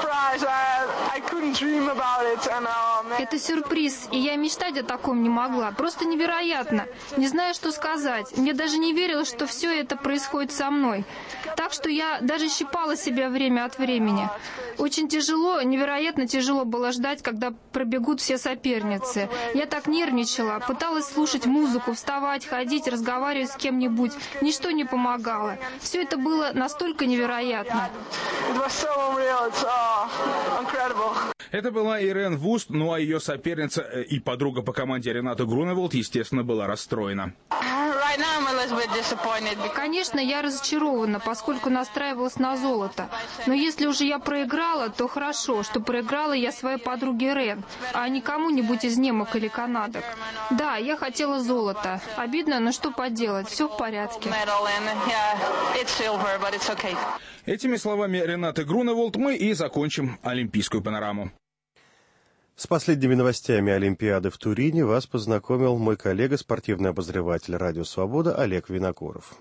Это сюрприз, и я мечтать о таком не могла. Просто невероятно. Не знаю, что сказать. Мне даже не верилось, что все это происходит со мной. Так что я даже щипала себя время от времени. Очень тяжело, невероятно тяжело было ждать, когда пробегут все соперницы. Я так нервничала, пыталась слушать музыку, вставать, ходить, разговаривать с кем-нибудь. Ничто не помогало. Все это было настолько невероятно. Это была Ирен Вуст, ну а ее соперница и подруга по команде Рената Груневолд, естественно, была расстроена. Конечно, я разочарована, поскольку настраивалась на золото. Но если уже я проиграла, то хорошо, что проиграла я своей подруге Рен, а не кому-нибудь из немок или канадок. Да, я хотела золото. Обидно, но что поделать, все в порядке. Этими словами Ренаты Груневолд мы и закончим Олимпийскую панораму. С последними новостями Олимпиады в Турине вас познакомил мой коллега, спортивный обозреватель «Радио Свобода» Олег Винокуров.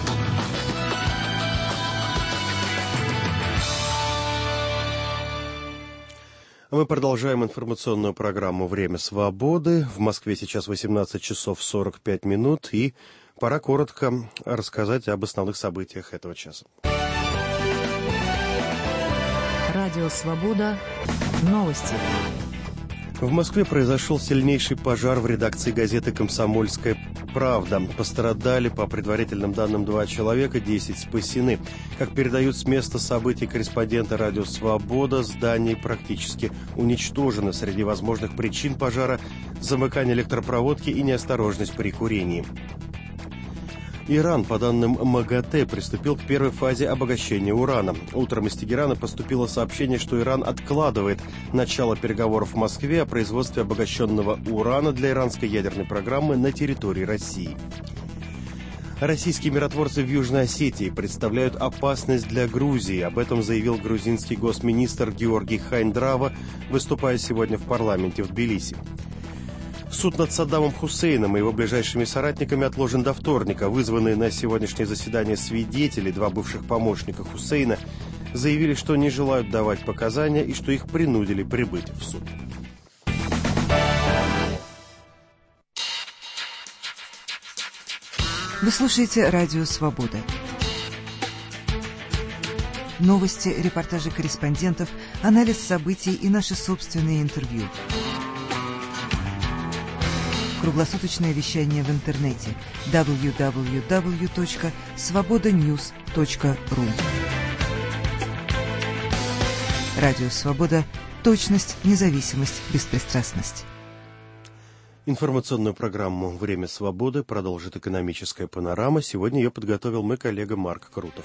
Мы продолжаем информационную программу «Время свободы». В Москве сейчас 18 часов 45 минут, и пора коротко рассказать об основных событиях этого часа. Радио «Свобода». Новости. В Москве произошел сильнейший пожар в редакции газеты «Комсомольская правда». Пострадали, по предварительным данным, 2 человека, 10 спасены. Как передают с места событий корреспонденты «Радио Свобода», здание практически уничтожено. Среди возможных причин пожара – замыкание электропроводки и неосторожность при курении. Иран, по данным МАГАТЭ, приступил к первой фазе обогащения урана. Утром из Тегерана поступило сообщение, что Иран откладывает начало переговоров в Москве о производстве обогащенного урана для иранской ядерной программы на территории России. Российские миротворцы в Южной Осетии представляют опасность для Грузии. Об этом заявил грузинский госминистр Георгий Хайндрава, выступая сегодня в парламенте в Тбилиси. Суд над Саддамом Хусейном и его ближайшими соратниками отложен до вторника. Вызванные на сегодняшнее заседание свидетели, 2 бывших помощника Хусейна, заявили, что не желают давать показания и что их принудили прибыть в суд. Вы слушаете «Радио Свобода». Новости, репортажи корреспондентов, анализ событий и наши собственные интервью. Круглосуточное вещание в интернете www.svobodanews.ru. Радио «Свобода». Точность, независимость, беспристрастность. Информационную программу «Время свободы» продолжит экономическая панорама. Сегодня ее подготовил мой коллега Марк Крутов.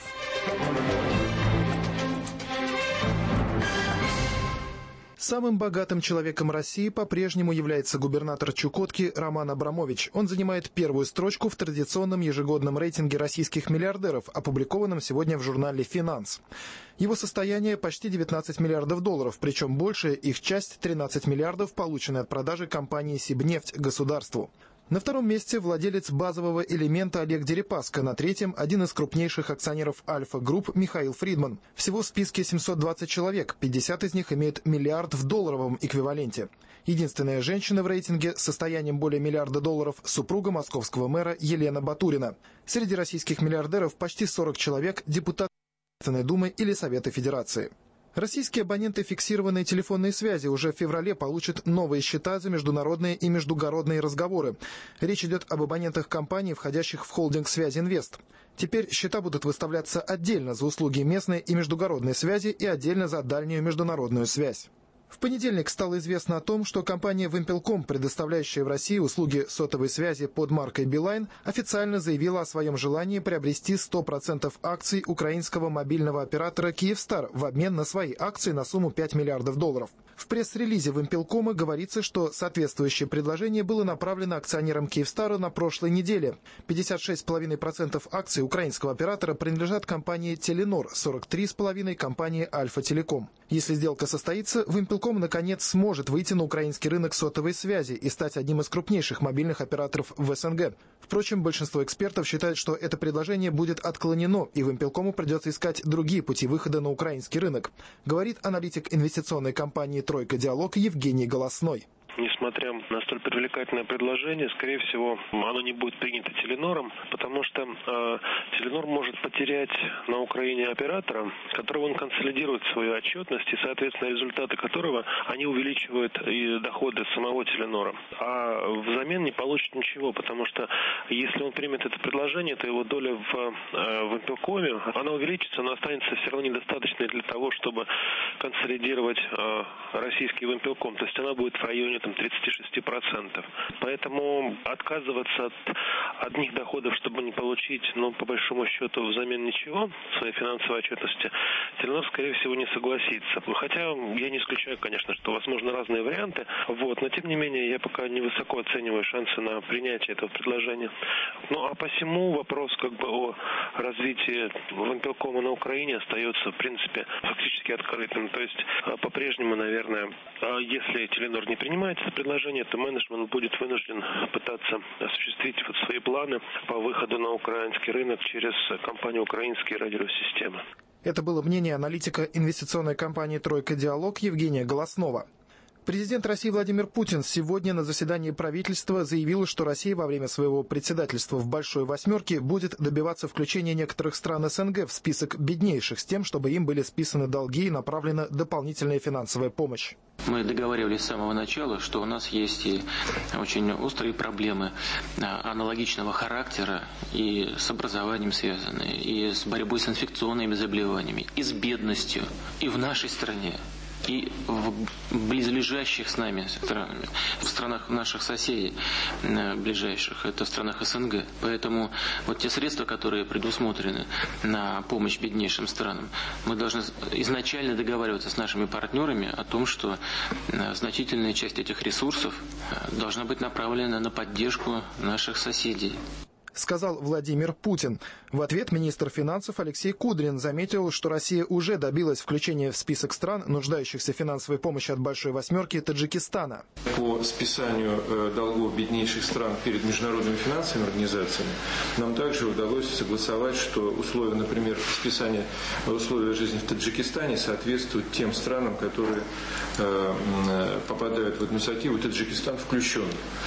Самым богатым человеком России по-прежнему является губернатор Чукотки Роман Абрамович. Он занимает первую строчку в традиционном ежегодном рейтинге российских миллиардеров, опубликованном сегодня в журнале «Финанс». Его состояние почти 19 миллиардов долларов, причем большая их часть, 13 миллиардов, получена от продажи компании «Сибнефть» государству. На втором месте владелец базового элемента Олег Дерипаска, на третьем – один из крупнейших акционеров Альфа Групп Михаил Фридман. Всего в списке 720 человек, 50 из них имеют миллиард в долларовом эквиваленте. Единственная женщина в рейтинге с состоянием более миллиарда долларов – супруга московского мэра Елена Батурина. Среди российских миллиардеров почти 40 человек – депутаты Государственной Думы или Совета Федерации. Российские абоненты фиксированной телефонной связи уже в феврале получат новые счета за международные и междугородные разговоры. Речь идет об абонентах компаний, входящих в холдинг «Связинвест». Теперь счета будут выставляться отдельно за услуги местной и междугородной связи и отдельно за дальнюю международную связь. В понедельник стало известно о том, что компания «Вимпелком», предоставляющая в России услуги сотовой связи под маркой «Билайн», официально заявила о своем желании приобрести 100% акций украинского мобильного оператора «Киевстар» в обмен на свои акции на сумму 5 миллиардов долларов. В пресс-релизе «Вимпелкома» говорится, что соответствующее предложение было направлено акционерам «Киевстара» на прошлой неделе. 56,5% акций украинского оператора принадлежат компании «Теленор», 43,5% компании «Альфа-Телеком». Если сделка состоится, «Вимпелком» наконец сможет выйти на украинский рынок сотовой связи и стать одним из крупнейших мобильных операторов в СНГ. Впрочем, большинство экспертов считает, что это предложение будет отклонено, и «Вимпелкому» придется искать другие пути выхода на украинский рынок, говорит аналитик инвестиционной компании «Тройка Диалог» Евгений Голосной. Несмотря на столь привлекательное предложение, скорее всего, оно не будет принято Теленором, потому что Теленор может потерять на Украине оператора, которого он консолидирует свою отчетность и, соответственно, результаты которого они увеличивают и доходы самого Теленора. А взамен не получит ничего, потому что если он примет это предложение, то его доля в Вимпелкоме, она увеличится, но останется все равно недостаточной для того, чтобы консолидировать российский Вимпелком. То есть она будет в районе 30%. 36%. Поэтому отказываться от одних доходов, чтобы не получить, по большому счету, взамен ничего в своей финансовой отчетности, Теленор, скорее всего, не согласится. Хотя я не исключаю, конечно, что возможны разные варианты, но тем не менее я пока невысоко оцениваю шансы на принятие этого предложения. А посему вопрос о развитии Вимпелкома на Украине остается, в принципе, фактически открытым. То есть по-прежнему, наверное, если Теленор не принимает это предложение, то менеджмент будет вынужден пытаться осуществить свои планы по выходу на украинский рынок через компанию «Украинские радиосистемы». Это было мнение аналитика инвестиционной компании «Тройка Диалог» Евгения Голоснова. Президент России Владимир Путин сегодня на заседании правительства заявил, что Россия во время своего председательства в «Большой восьмерке» будет добиваться включения некоторых стран СНГ в список беднейших с тем, чтобы им были списаны долги и направлена дополнительная финансовая помощь. Мы договаривались с самого начала, что у нас есть и очень острые проблемы аналогичного характера, и с образованием связанные, и с борьбой с инфекционными заболеваниями, и с бедностью, и в нашей стране, и в близлежащих с нами странах, в странах наших соседей ближайших, это в странах СНГ. Поэтому те средства, которые предусмотрены на помощь беднейшим странам, мы должны изначально договариваться с нашими партнерами о том, что значительная часть этих ресурсов должна быть направлена на поддержку наших соседей. Сказал Владимир Путин. В ответ министр финансов Алексей Кудрин заметил, что Россия уже добилась включения в список стран, нуждающихся в финансовой помощи от «Большой восьмерки» Таджикистана. По списанию долгов беднейших стран перед международными финансовыми организациями нам также удалось согласовать, что условия, например, списания условий жизни в Таджикистане соответствуют тем странам, которые попадают в эту инициативу. Таджикистан включен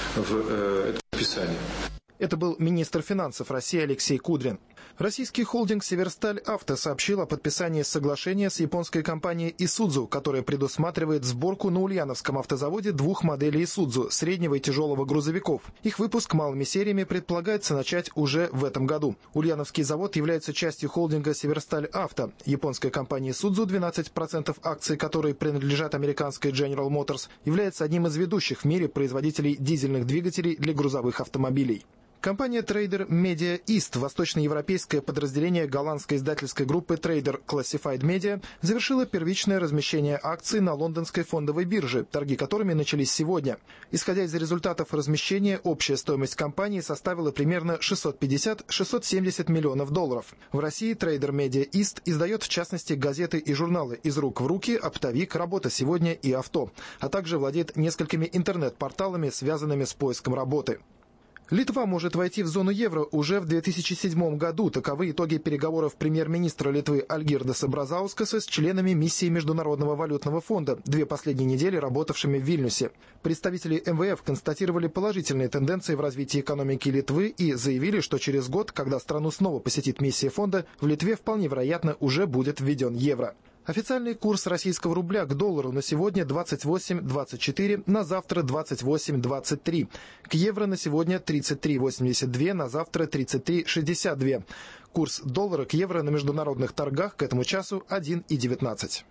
в это списание. Это был министр финансов России Алексей Кудрин. Российский холдинг «Северсталь Авто» сообщил о подписании соглашения с японской компанией «Исудзу», которая предусматривает сборку на Ульяновском автозаводе 2 моделей «Исудзу» среднего и тяжелого грузовиков. Их выпуск малыми сериями предполагается начать уже в этом году. Ульяновский завод является частью холдинга «Северсталь Авто». Японская компания «Исудзу», 12% акций которой принадлежат американской General Motors, является одним из ведущих в мире производителей дизельных двигателей для грузовых автомобилей. Компания Trader Media East, восточноевропейское подразделение голландской издательской группы Trader Classified Media, завершила первичное размещение акций на лондонской фондовой бирже, торги которыми начались сегодня. Исходя из результатов размещения, общая стоимость компании составила примерно 650-670 миллионов долларов. В России Trader Media East издает в частности газеты и журналы «Из рук в руки», «Оптовик», «Работа сегодня» и «Авто», а также владеет несколькими интернет-порталами, связанными с поиском работы. Литва может войти в зону евро уже в 2007 году. Таковы итоги переговоров премьер-министра Литвы Альгирдаса Бразаускаса с членами миссии Международного валютного фонда, 2 последние недели работавшими в Вильнюсе. Представители МВФ констатировали положительные тенденции в развитии экономики Литвы и заявили, что через год, когда страну снова посетит миссия фонда, в Литве вполне вероятно уже будет введен евро. Официальный курс российского рубля к доллару на сегодня 28.24, на завтра 28.23. К евро на сегодня 33.82, на завтра 33.62. Курс доллара к евро на международных торгах к этому часу 1.19.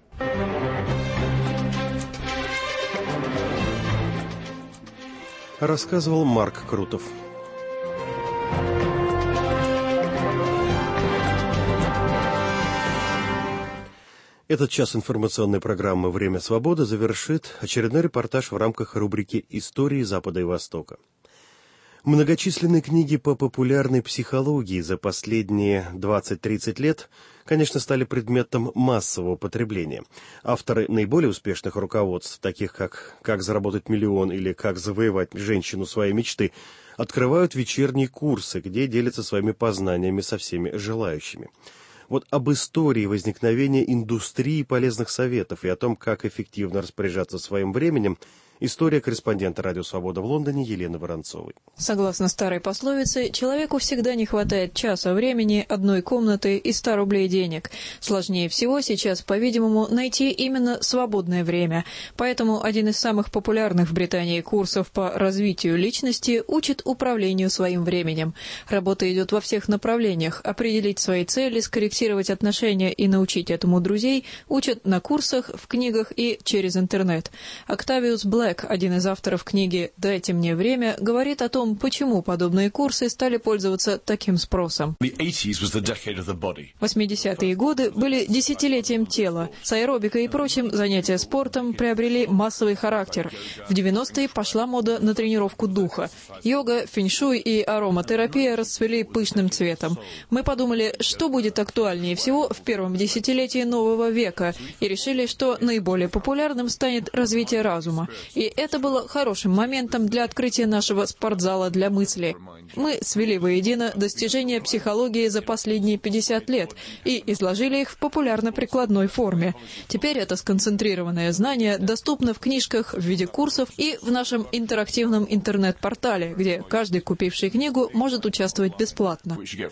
Рассказывал Марк Крутов. Этот час информационной программы «Время свободы» завершит очередной репортаж в рамках рубрики «Истории Запада и Востока». Многочисленные книги по популярной психологии за последние 20-30 лет, конечно, стали предметом массового потребления. Авторы наиболее успешных руководств, таких как «Как заработать миллион» или «Как завоевать женщину своей мечты», открывают вечерние курсы, где делятся своими познаниями со всеми желающими. Вот об истории возникновения индустрии полезных советов и о том, как эффективно распоряжаться своим временем, история корреспондента «Радио Свобода» в Лондоне Елены Воронцовой. Согласно старой пословице, человеку всегда не хватает часа времени, 1 комнаты и 100 рублей денег. Сложнее всего сейчас, по-видимому, найти именно свободное время. Поэтому один из самых популярных в Британии курсов по развитию личности учит управлению своим временем. Работа идет во всех направлениях. Определить свои цели, скорректировать отношения и научить этому друзей учат на курсах, в книгах и через интернет. Октавиус Блэк, Блэк, один из авторов книги «Дайте мне время», говорит о том, почему подобные курсы стали пользоваться таким спросом. 80-е годы были десятилетием тела. С аэробикой и прочим занятия спортом приобрели массовый характер. В 90-е пошла мода на тренировку духа. Йога, фэншуй и ароматерапия расцвели пышным цветом. Мы подумали, что будет актуальнее всего в первом десятилетии нового века, и решили, что наиболее популярным станет развитие разума. И это было хорошим моментом для открытия нашего спортзала для мысли. Мы свели воедино достижения психологии за последние 50 лет и изложили их в популярно-прикладной форме. Теперь это сконцентрированное знание доступно в книжках в виде курсов и в нашем интерактивном интернет-портале, где каждый, купивший книгу, может участвовать бесплатно.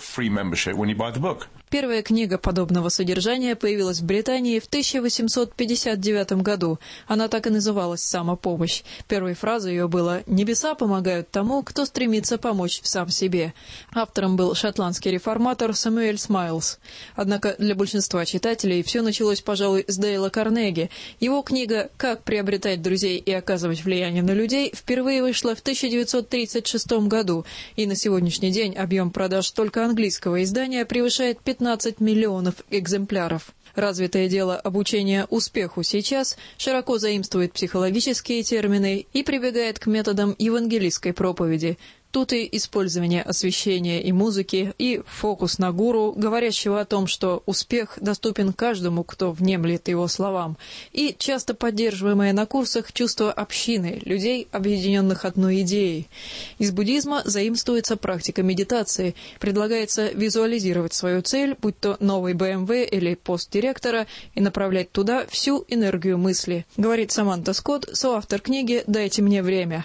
Первая книга подобного содержания появилась в Британии в 1859 году. Она так и называлась «Самопомощь». Первой фразой ее было «Небеса помогают тому, кто стремится помочь сам себе». Автором был шотландский реформатор Самуэль Смайлс. Однако для большинства читателей все началось, пожалуй, с Дейла Карнеги. Его книга «Как приобретать друзей и оказывать влияние на людей» впервые вышла в 1936 году, и на сегодняшний день объем продаж только английского издания превышает 15 миллионов экземпляров. Развитое дело обучения успеху сейчас широко заимствует психологические термины и прибегает к методам евангелистской проповеди. Тут и использование освещения и музыки, и фокус на гуру, говорящего о том, что успех доступен каждому, кто внемлет его словам, и часто поддерживаемое на курсах чувство общины, людей, объединенных одной идеей. Из буддизма заимствуется практика медитации, предлагается визуализировать свою цель, будь то новый BMW или пост директора, и направлять туда всю энергию мысли, говорит Саманта Скотт, соавтор книги «Дайте мне время».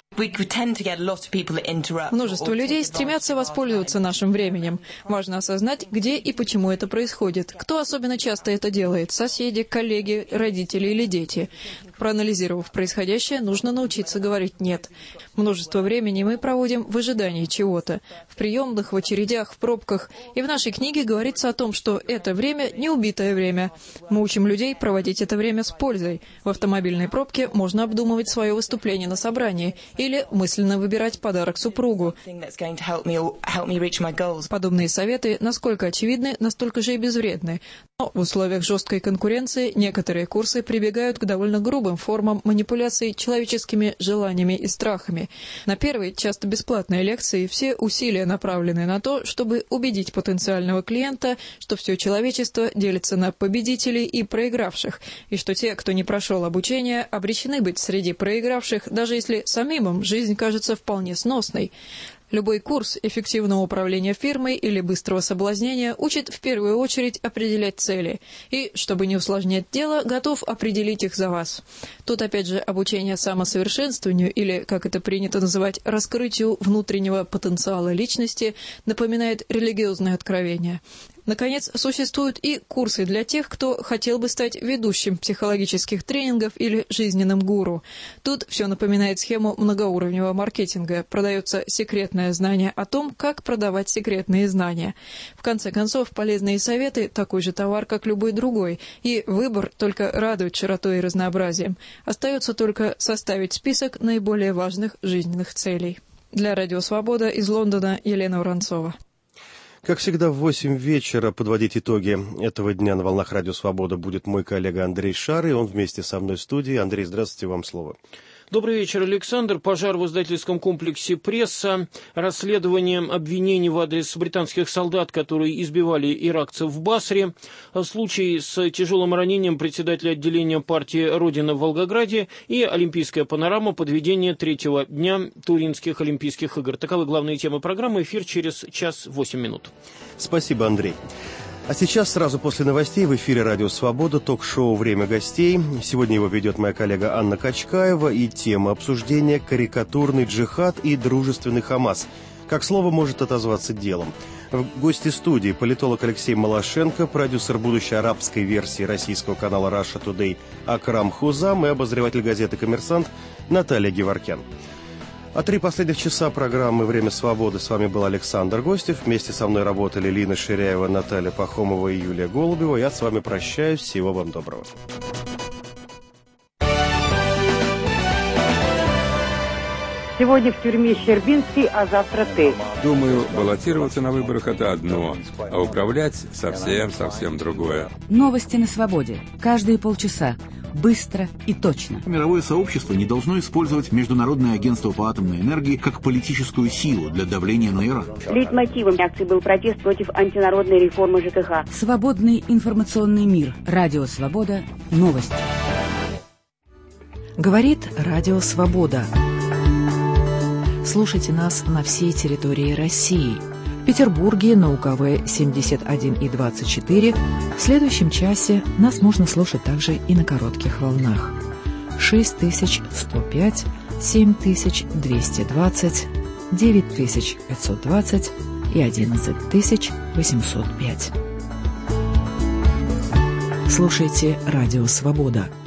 Множество людей стремятся воспользоваться нашим временем. Важно осознать, где и почему это происходит. Кто особенно часто это делает? Соседи, коллеги, родители или дети? Проанализировав происходящее, нужно научиться говорить «нет». Множество времени мы проводим в ожидании чего-то. В приемных, в очередях, в пробках. И в нашей книге говорится о том, что это время – не убитое время. Мы учим людей проводить это время с пользой. В автомобильной пробке можно обдумывать свое выступление на собрании или мысленно выбирать подарок супругу. Подобные советы насколько очевидны, настолько же и безвредны. Но в условиях жесткой конкуренции некоторые курсы прибегают к довольно грубым формам манипуляций человеческими желаниями и страхами. На первой, часто бесплатной лекции все усилия направлены на то, чтобы убедить потенциального клиента, что все человечество делится на победителей и проигравших, и что те, кто не прошел обучение, обречены быть среди проигравших, даже если самим им жизнь кажется вполне сносной. Любой курс эффективного управления фирмой или быстрого соблазнения учит в первую очередь определять цели и, чтобы не усложнять дело, готов определить их за вас. Тут опять же обучение самосовершенствованию или, как это принято называть, раскрытию внутреннего потенциала личности напоминает религиозное откровение. Наконец, существуют и курсы для тех, кто хотел бы стать ведущим психологических тренингов или жизненным гуру. Тут все напоминает схему многоуровневого маркетинга. Продается секретное знание о том, как продавать секретные знания. В конце концов, полезные советы – такой же товар, как любой другой, и выбор только радует широтой и разнообразием. Остается только составить список наиболее важных жизненных целей. Для Радио Свобода из Лондона Елена Воронцова. Как всегда, в 8 вечера подводить итоги этого дня на волнах Радио Свобода будет мой коллега Андрей Шар, и он вместе со мной в студии. Андрей, здравствуйте, вам слово. Добрый вечер, Александр. Пожар в издательском комплексе «Пресса», расследование обвинений в адрес британских солдат, которые избивали иракцев в Басре, случай с тяжелым ранением председателя отделения партии «Родина» в Волгограде и олимпийская панорама подведения третьего дня Туринских Олимпийских игр. Таковы главные темы программы. Эфир через час 8 минут. Спасибо, Андрей. А сейчас, сразу после новостей, в эфире «Радио Свобода» ток-шоу «Время гостей». Сегодня его ведет моя коллега Анна Качкаева, и тема обсуждения – карикатурный джихад и дружественный Хамас. Как слово может отозваться делом. В гости студии политолог Алексей Малашенко, продюсер будущей арабской версии российского канала Russia Today Акрам Хузам и обозреватель газеты «Коммерсант» Наталья Геворкян. А 3 последних часа программы «Время свободы» с вами был Александр Гостев. Вместе со мной работали Лина Ширяева, Наталья Пахомова и Юлия Голубева. Я с вами прощаюсь. Всего вам доброго. Сегодня в тюрьме Щербинский, а завтра ты. Думаю, баллотироваться на выборах – это одно, а управлять – совсем другое. Новости на свободе. Каждые полчаса. Быстро и точно. Мировое сообщество не должно использовать Международное агентство по атомной энергии как политическую силу для давления на Иран. Лейтмотивом акции был протест против антинародной реформы ЖКХ. Свободный информационный мир. Радио «Свобода». Новости. Говорит Радио «Свобода». Слушайте нас на всей территории России. В Петербурге на УКВ 71 и 24. В следующем часе нас можно слушать также и на коротких волнах. 6105, 7220, 9520 и 11805. Слушайте Радио «Свобода».